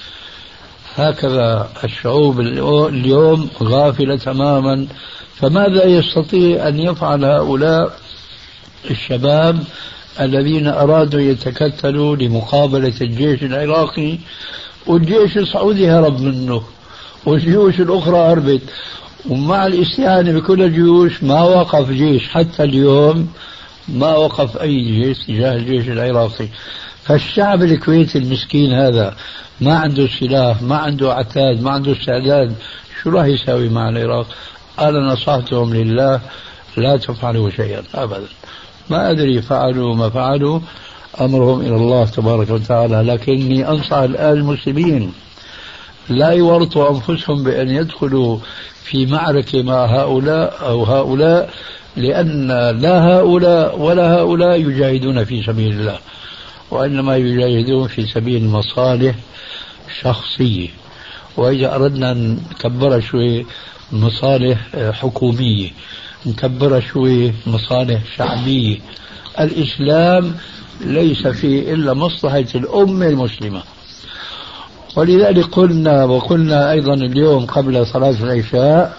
هكذا الشعوب اليوم غافلة تماما. فماذا يستطيع أن يفعل هؤلاء الشباب الذين أرادوا يتكتلوا لمقابلة الجيش العراقي؟ والجيش السعودي هرب منه والجيوش الأخرى هربت، ومع الاستعانة بكل الجيوش ما وقف جيش حتى اليوم، ما وقف أي جيش تجاه الجيش العراقي. فالشعب الكويتي المسكين هذا ما عنده سلاح، ما عنده عتاد، ما عنده استعداد، شو راح يساوي مع العراق؟ أنا نصحتهم لله لا تفعلوا شيئا أبدا. ما أدري فعلوا ما فعلوا، أمرهم إلى الله تبارك وتعالى. لكني أنصح الآن المسلمين لا يورطوا أنفسهم بأن يدخلوا في معركة مع هؤلاء أو هؤلاء، لأن لا هؤلاء ولا هؤلاء يجاهدون في سبيل الله، وإنما يجاهدون في سبيل مصالح شخصية. وإذا أردنا نكبر شوي مصالح حكومية، نكبر شوي مصالح شعبية. الإسلام ليس فيه إلا مصلحة الأمة المسلمة. ولذلك قلنا أيضا اليوم قبل صلاة العشاء: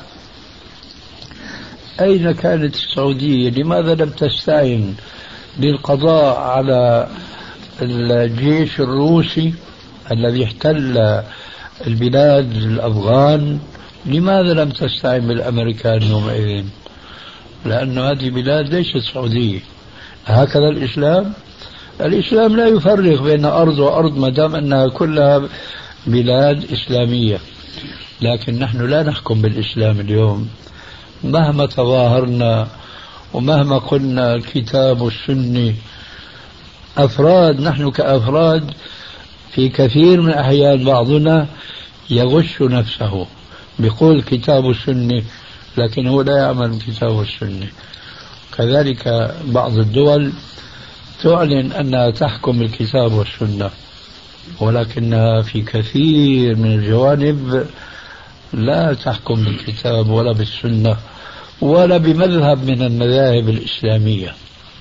أين كانت السعودية؟ لماذا لم تستعين للقضاء على الجيش الروسي الذي احتل البلاد الأفغان؟ لماذا لم تستعين بالأمريكان يومئذ؟ لأن هذه بلاد ليست سعودية. هكذا الإسلام لا يفرق بين أرض وأرض ما دام أنها كلها بلاد إسلامية. لكن نحن لا نحكم بالإسلام اليوم، مهما تظاهرنا ومهما قلنا الكتاب والسنة. أفراد، نحن كأفراد في كثير من الأحيان بعضنا يغش نفسه بقول كتاب والسنة، لكن هو لا يعمل بالكتاب والسنة. كذلك بعض الدول تعلن أنها تحكم بالكتاب والسنة، ولكنها في كثير من الجوانب لا تحكم بالكتاب ولا بالسنة ولا بمذهب من المذاهب الإسلامية.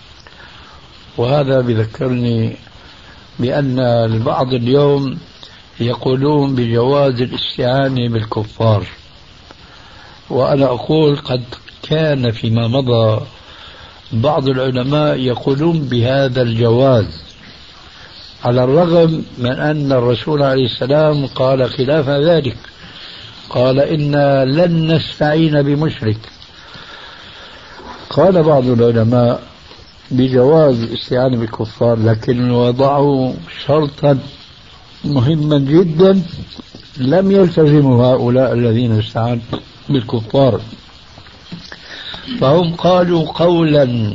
وهذا بذكرني بأن البعض اليوم يقولون بجواز الاستعانة بالكفار، وأنا أقول قد كان فيما مضى بعض العلماء يقولون بهذا الجواز، على الرغم من أن الرسول عليه السلام قال خلاف ذلك، قال إنا لن نستعين بمشرك. قال بعض العلماء بجواز الاستعانة بالكفار، لكن وضعوا شرطا مهما جدا لم يلتزموا هؤلاء الذين استعانوا بالكفار، فهم قالوا قولا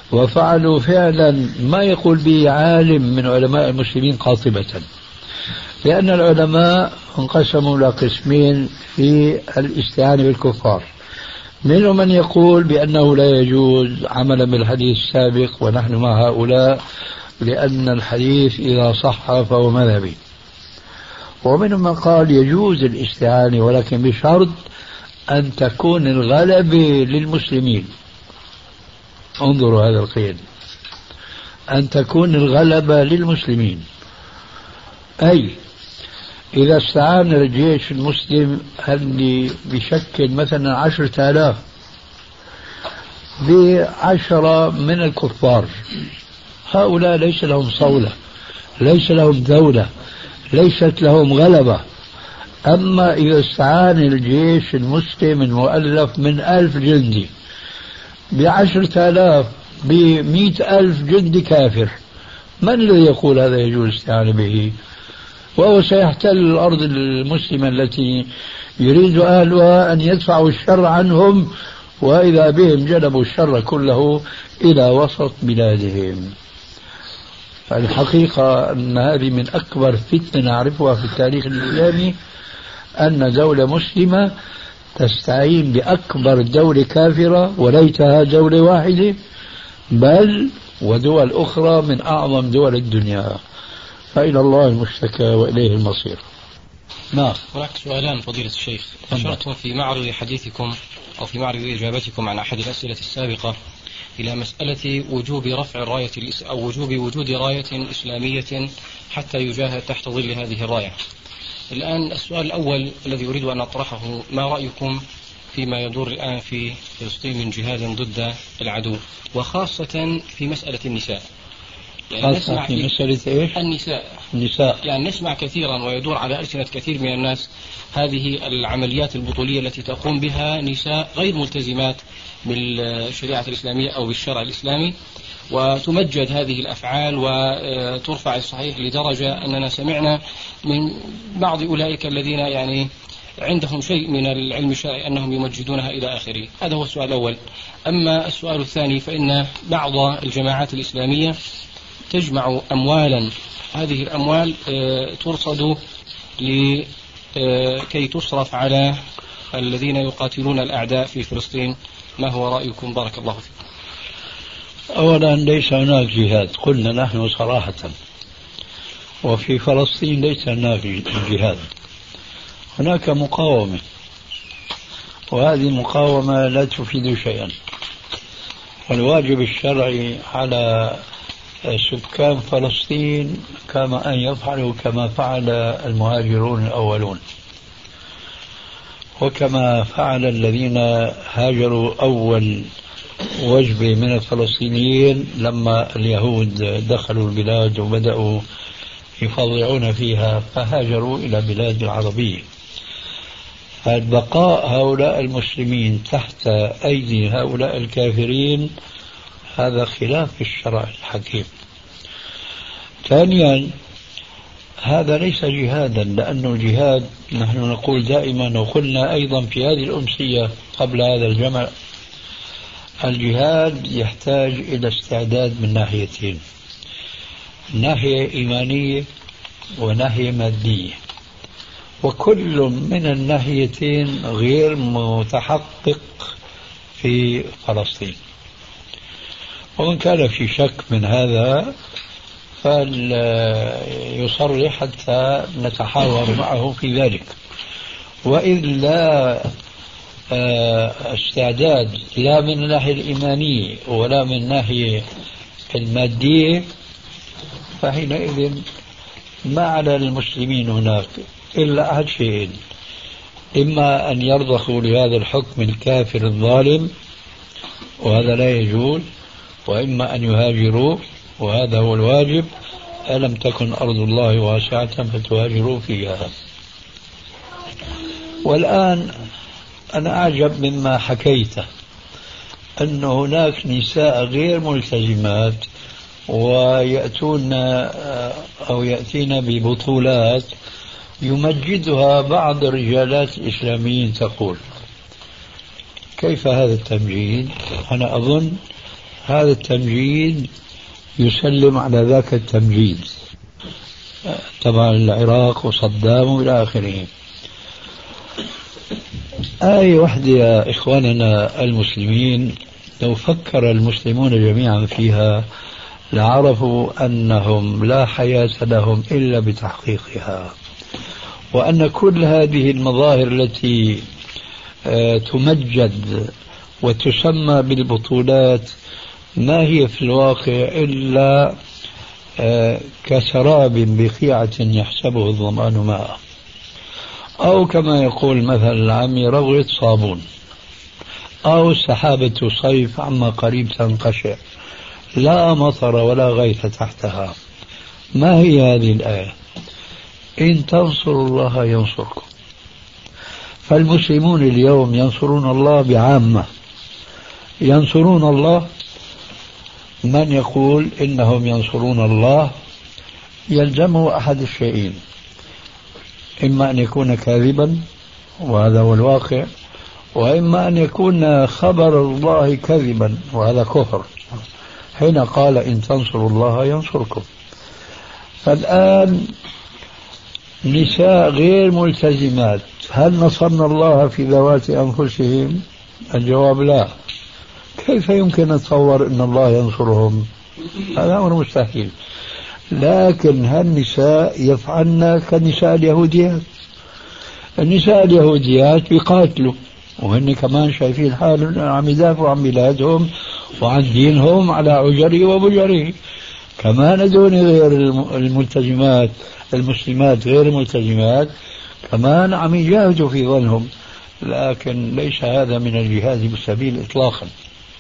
وفعلوا فعلا ما يقول به عالم من علماء المسلمين قاطبة. لأن العلماء انقسموا إلى قسمين في الاستعانة بالكفار. منهم من يقول بأنه لا يجوز عملا بالحديث السابق ونحن مع هؤلاء، لأن الحديث إذا صح فهو مذهبي. ومنهم من قال يجوز الاستعانة ولكن بشرط أن تكون الغلبة للمسلمين. انظروا هذا القيد، أن تكون الغلبة للمسلمين، أي إذا استعان الجيش المسلم اللي بشكل مثلا 10,000 ب10 من الكفار، هؤلاء ليس لهم صولة، ليس لهم دولة، ليست لهم غلبة. أما إذا استعان الجيش المسلم المؤلف من 1000 جندي ب10,000 ب100,000 جندي كافر، من الذي يقول هذا يجوز الاستعانة به؟ وهو سيحتل الأرض المسلمة التي يريد أهلها أن يدفعوا الشر عنهم، وإذا بهم جلبوا الشر كله إلى وسط بلادهم. فالحقيقة أن هذه من أكبر فتنة نعرفها في التاريخ الإسلامي، أن دولة مسلمة تستعين بأكبر دولة كافرة وليتها دولة واحدة، بل ودول أخرى من أعظم دول الدنيا. فإلى الله المشتكى وإليه المصير. نعم. هناك سؤالان فضيلة الشيخ. أشرتم في معرض حديثكم أو في معرض إجابتكم عن أحد الأسئلة السابقة إلى مسألة وجوب رفع الراية أو وجوب وجود راية إسلامية حتى يجاهد تحت ظل هذه الراية. الآن السؤال الأول الذي أريد أن أطرحه، ما رأيكم فيما يدور الآن في فلسطين من جهاد ضد العدو، وخاصة في مسألة النساء؟ يعني نسمع في مسألة إيش؟ النساء. يعني نسمع كثيرا ويدور على ألسنة كثير من الناس هذه العمليات البطولية التي تقوم بها نساء غير ملتزمات بالشريعة الإسلامية أو بالشرع الإسلامي، وتمجد هذه الأفعال وترفع الصحيح لدرجة أننا سمعنا من بعض أولئك الذين يعني عندهم شيء من العلم الشرعي أنهم يمجدونها إلى آخره. هذا هو السؤال الأول. أما السؤال الثاني، فإن بعض الجماعات الإسلامية تجمع أموالا، هذه الأموال ترصد لكي تصرف على الذين يقاتلون الأعداء في فلسطين. ما هو رأيكم؟ بارك الله فيكم. أولا ليس هناك جهاد، قلنا نحن صراحة، وفي فلسطين ليس هناك جهاد، هناك مقاومة، وهذه المقاومة لا تفيد شيئا. والواجب الشرعي على سكان فلسطين كما أن يفعلوا كما فعل المهاجرون الأولون، وكما فعل الذين هاجروا أول وجبة من الفلسطينيين لما اليهود دخلوا البلاد وبدأوا يفضعون فيها فهاجروا إلى بلاد العربية. فالبقاء هؤلاء المسلمين تحت أيدي هؤلاء الكافرين هذا خلاف الشرع الحكيم. ثانيا، هذا ليس جهادا، لأن الجهاد نحن نقول دائما، وقلنا أيضا في هذه الأمسية قبل هذا الجمع، الجهاد يحتاج إلى استعداد من ناحيتين، ناحية إيمانية وناحية مادية، وكل من الناحيتين غير متحقق في فلسطين. ومن كان في شك من هذا فليصرح حتى نتحاور معه في ذلك. وإلا استعداد لا من الناحية الإيمانية ولا من الناحية المادية، فحينئذ ما على المسلمين هناك إلا أحد شيئين: إما أن يرضخوا لهذا الحكم الكافر الظالم وهذا لا يجوز، وإما أن يهاجروا وهذا هو الواجب. ألم تكن أرض الله واسعة فتهاجروا فيها. والآن أنا أعجب مما حكيته، أن هناك نساء غير ملتزمات ويأتون أو يأتين ببطولات يمجدها بعض الرجالات الإسلاميين. تقول كيف هذا التمجيد؟ أنا أظن هذا التمجيد يسلم على ذاك التمجيد. تبع العراق وصدام وإلى آخره. آية واحدة يا إخواننا المسلمين لو فكر المسلمون جميعا فيها لعرفوا أنهم لا حياة لهم إلا بتحقيقها، وأن كل هذه المظاهر التي تمجد وتسمى بالبطولات ما هي في الواقع إلا كسراب بقيعة يحسبه الظمآن ماء، أو كما يقول مثل العامي روغة صابون، أو سحابة صيف عما قريب تنقشع لا مطر ولا غيث تحتها. ما هي هذه الآية؟ إن تنصروا الله ينصركم. فالمسلمون اليوم ينصرون الله بعامة، ينصرون الله. من يقول إنهم ينصرون الله يلزمه أحد الشيئين: إما أن يكون كاذبا وهذا هو الواقع، وإما أن يكون خبر الله كذبا وهذا كفر، حين قال إن تنصروا الله ينصركم. فالآن نساء غير ملتزمات، هل نصرنا الله في ذوات أنفسهم؟ الجواب لا. كيف يمكن نتصور أن الله ينصرهم؟ هذا أمر مستحيل. لكن هالنساء يفعلن كنساء اليهوديات. النساء اليهوديات بيقاتلوا وهن كمان شايفين حالهم عم يدافعوا عن بلادهم وعن دينهم على عجره وبجره. كمان هذول غير الملتزمات، المسلمات غير الملتزمات كمان عم يجاهدوا في ظنهم، لكن ليس هذا من الجهاد بالسبيل إطلاقا.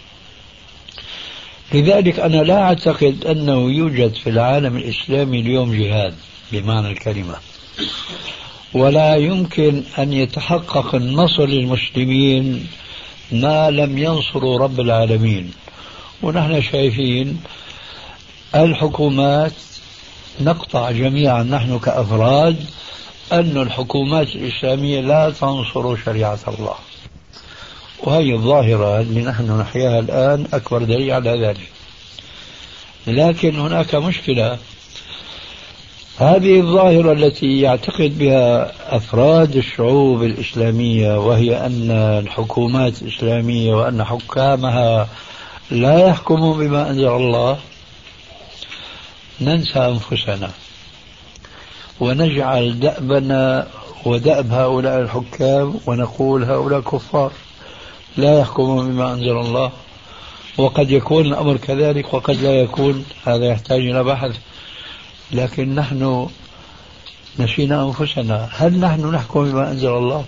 لذلك أنا لا أعتقد أنه يوجد في العالم الإسلامي اليوم جهاد بمعنى الكلمة، ولا يمكن أن يتحقق النصر للمسلمين ما لم ينصروا رب العالمين. ونحن شايفين الحكومات، نقطع جميعا نحن كأفراد أن الحكومات الإسلامية لا تنصر شريعة الله، وهي الظاهرة اللي نحن نحياها الآن أكبر دليل على ذلك. لكن هناك مشكلة، هذه الظاهرة التي يعتقد بها أفراد الشعوب الإسلامية، وهي أن الحكومات الإسلامية وأن حكامها لا يحكموا بما أنزل الله، ننسى أنفسنا ونجعل دأبنا ودأب هؤلاء الحكام ونقول هؤلاء كفار لا يحكمون بما أنزل الله. وقد يكون الأمر كذلك وقد لا يكون، هذا يحتاج إلى بحث. لكن نحن نسينا أنفسنا، هل نحن نحكم بما أنزل الله؟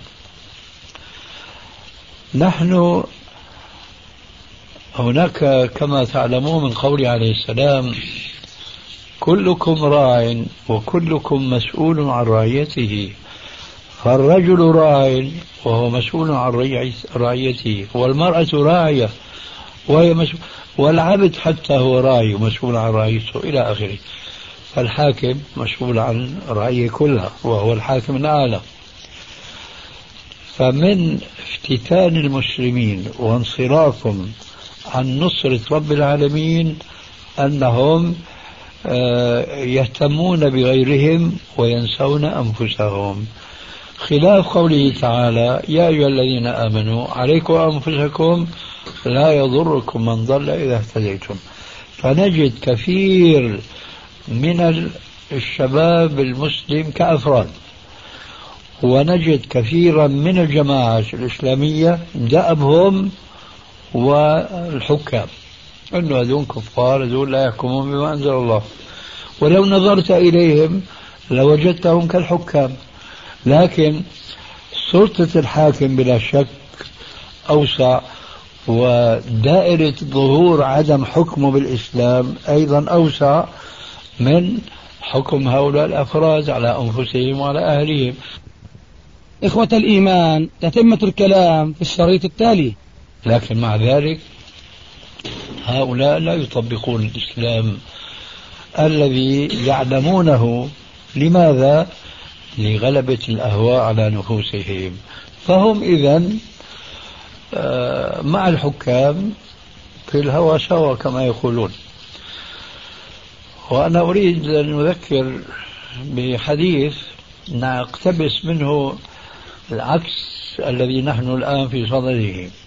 نحن هناك كما تعلمون من قوله عليه السلام: كلكم راع وكلكم مسؤول عن رعيته. فالرجل راع وهو مسؤول عن رعيته، والمرأة راعية وهي مسؤول، والعبد حتى هو راعي ومسؤول عن رعيته إلى آخره. فالحاكم مسؤول عن رعيه كلها وهو الحاكم الأعلى. فمن افتتان المسلمين وانصرافهم عن نصرة رب العالمين أنهم يهتمون بغيرهم وينسون أنفسهم، خلاف قوله تعالى: يا أيها الذين آمنوا عليكم أنفسكم لا يضركم من ضل إذا اهتديتم. فنجد كثير من الشباب المسلم كأفراد، ونجد كثيرا من الجماعات الإسلامية دأبهم والحكام أنه هذول كفار، هذول لا يحكمون بما أنزل الله. ولو نظرت إليهم لوجدتهم كالحكام. لكن سلطة الحاكم بلا شك أوسع، ودائرة ظهور عدم حكمه بالإسلام أيضا أوسع من حكم هؤلاء الأفراد على أنفسهم وعلى أهلهم. إخوة الإيمان، تتمة الكلام في الشريط التالي. لكن مع ذلك هؤلاء لا يطبقون الإسلام الذي يعلمونه. لماذا؟ لغلبة الأهواء على نفوسهم. فهم إذن مع الحكام في الهوى سوا كما يقولون. وأنا أريد أن أذكر بحديث نقتبس منه العكس الذي نحن الآن في صدده.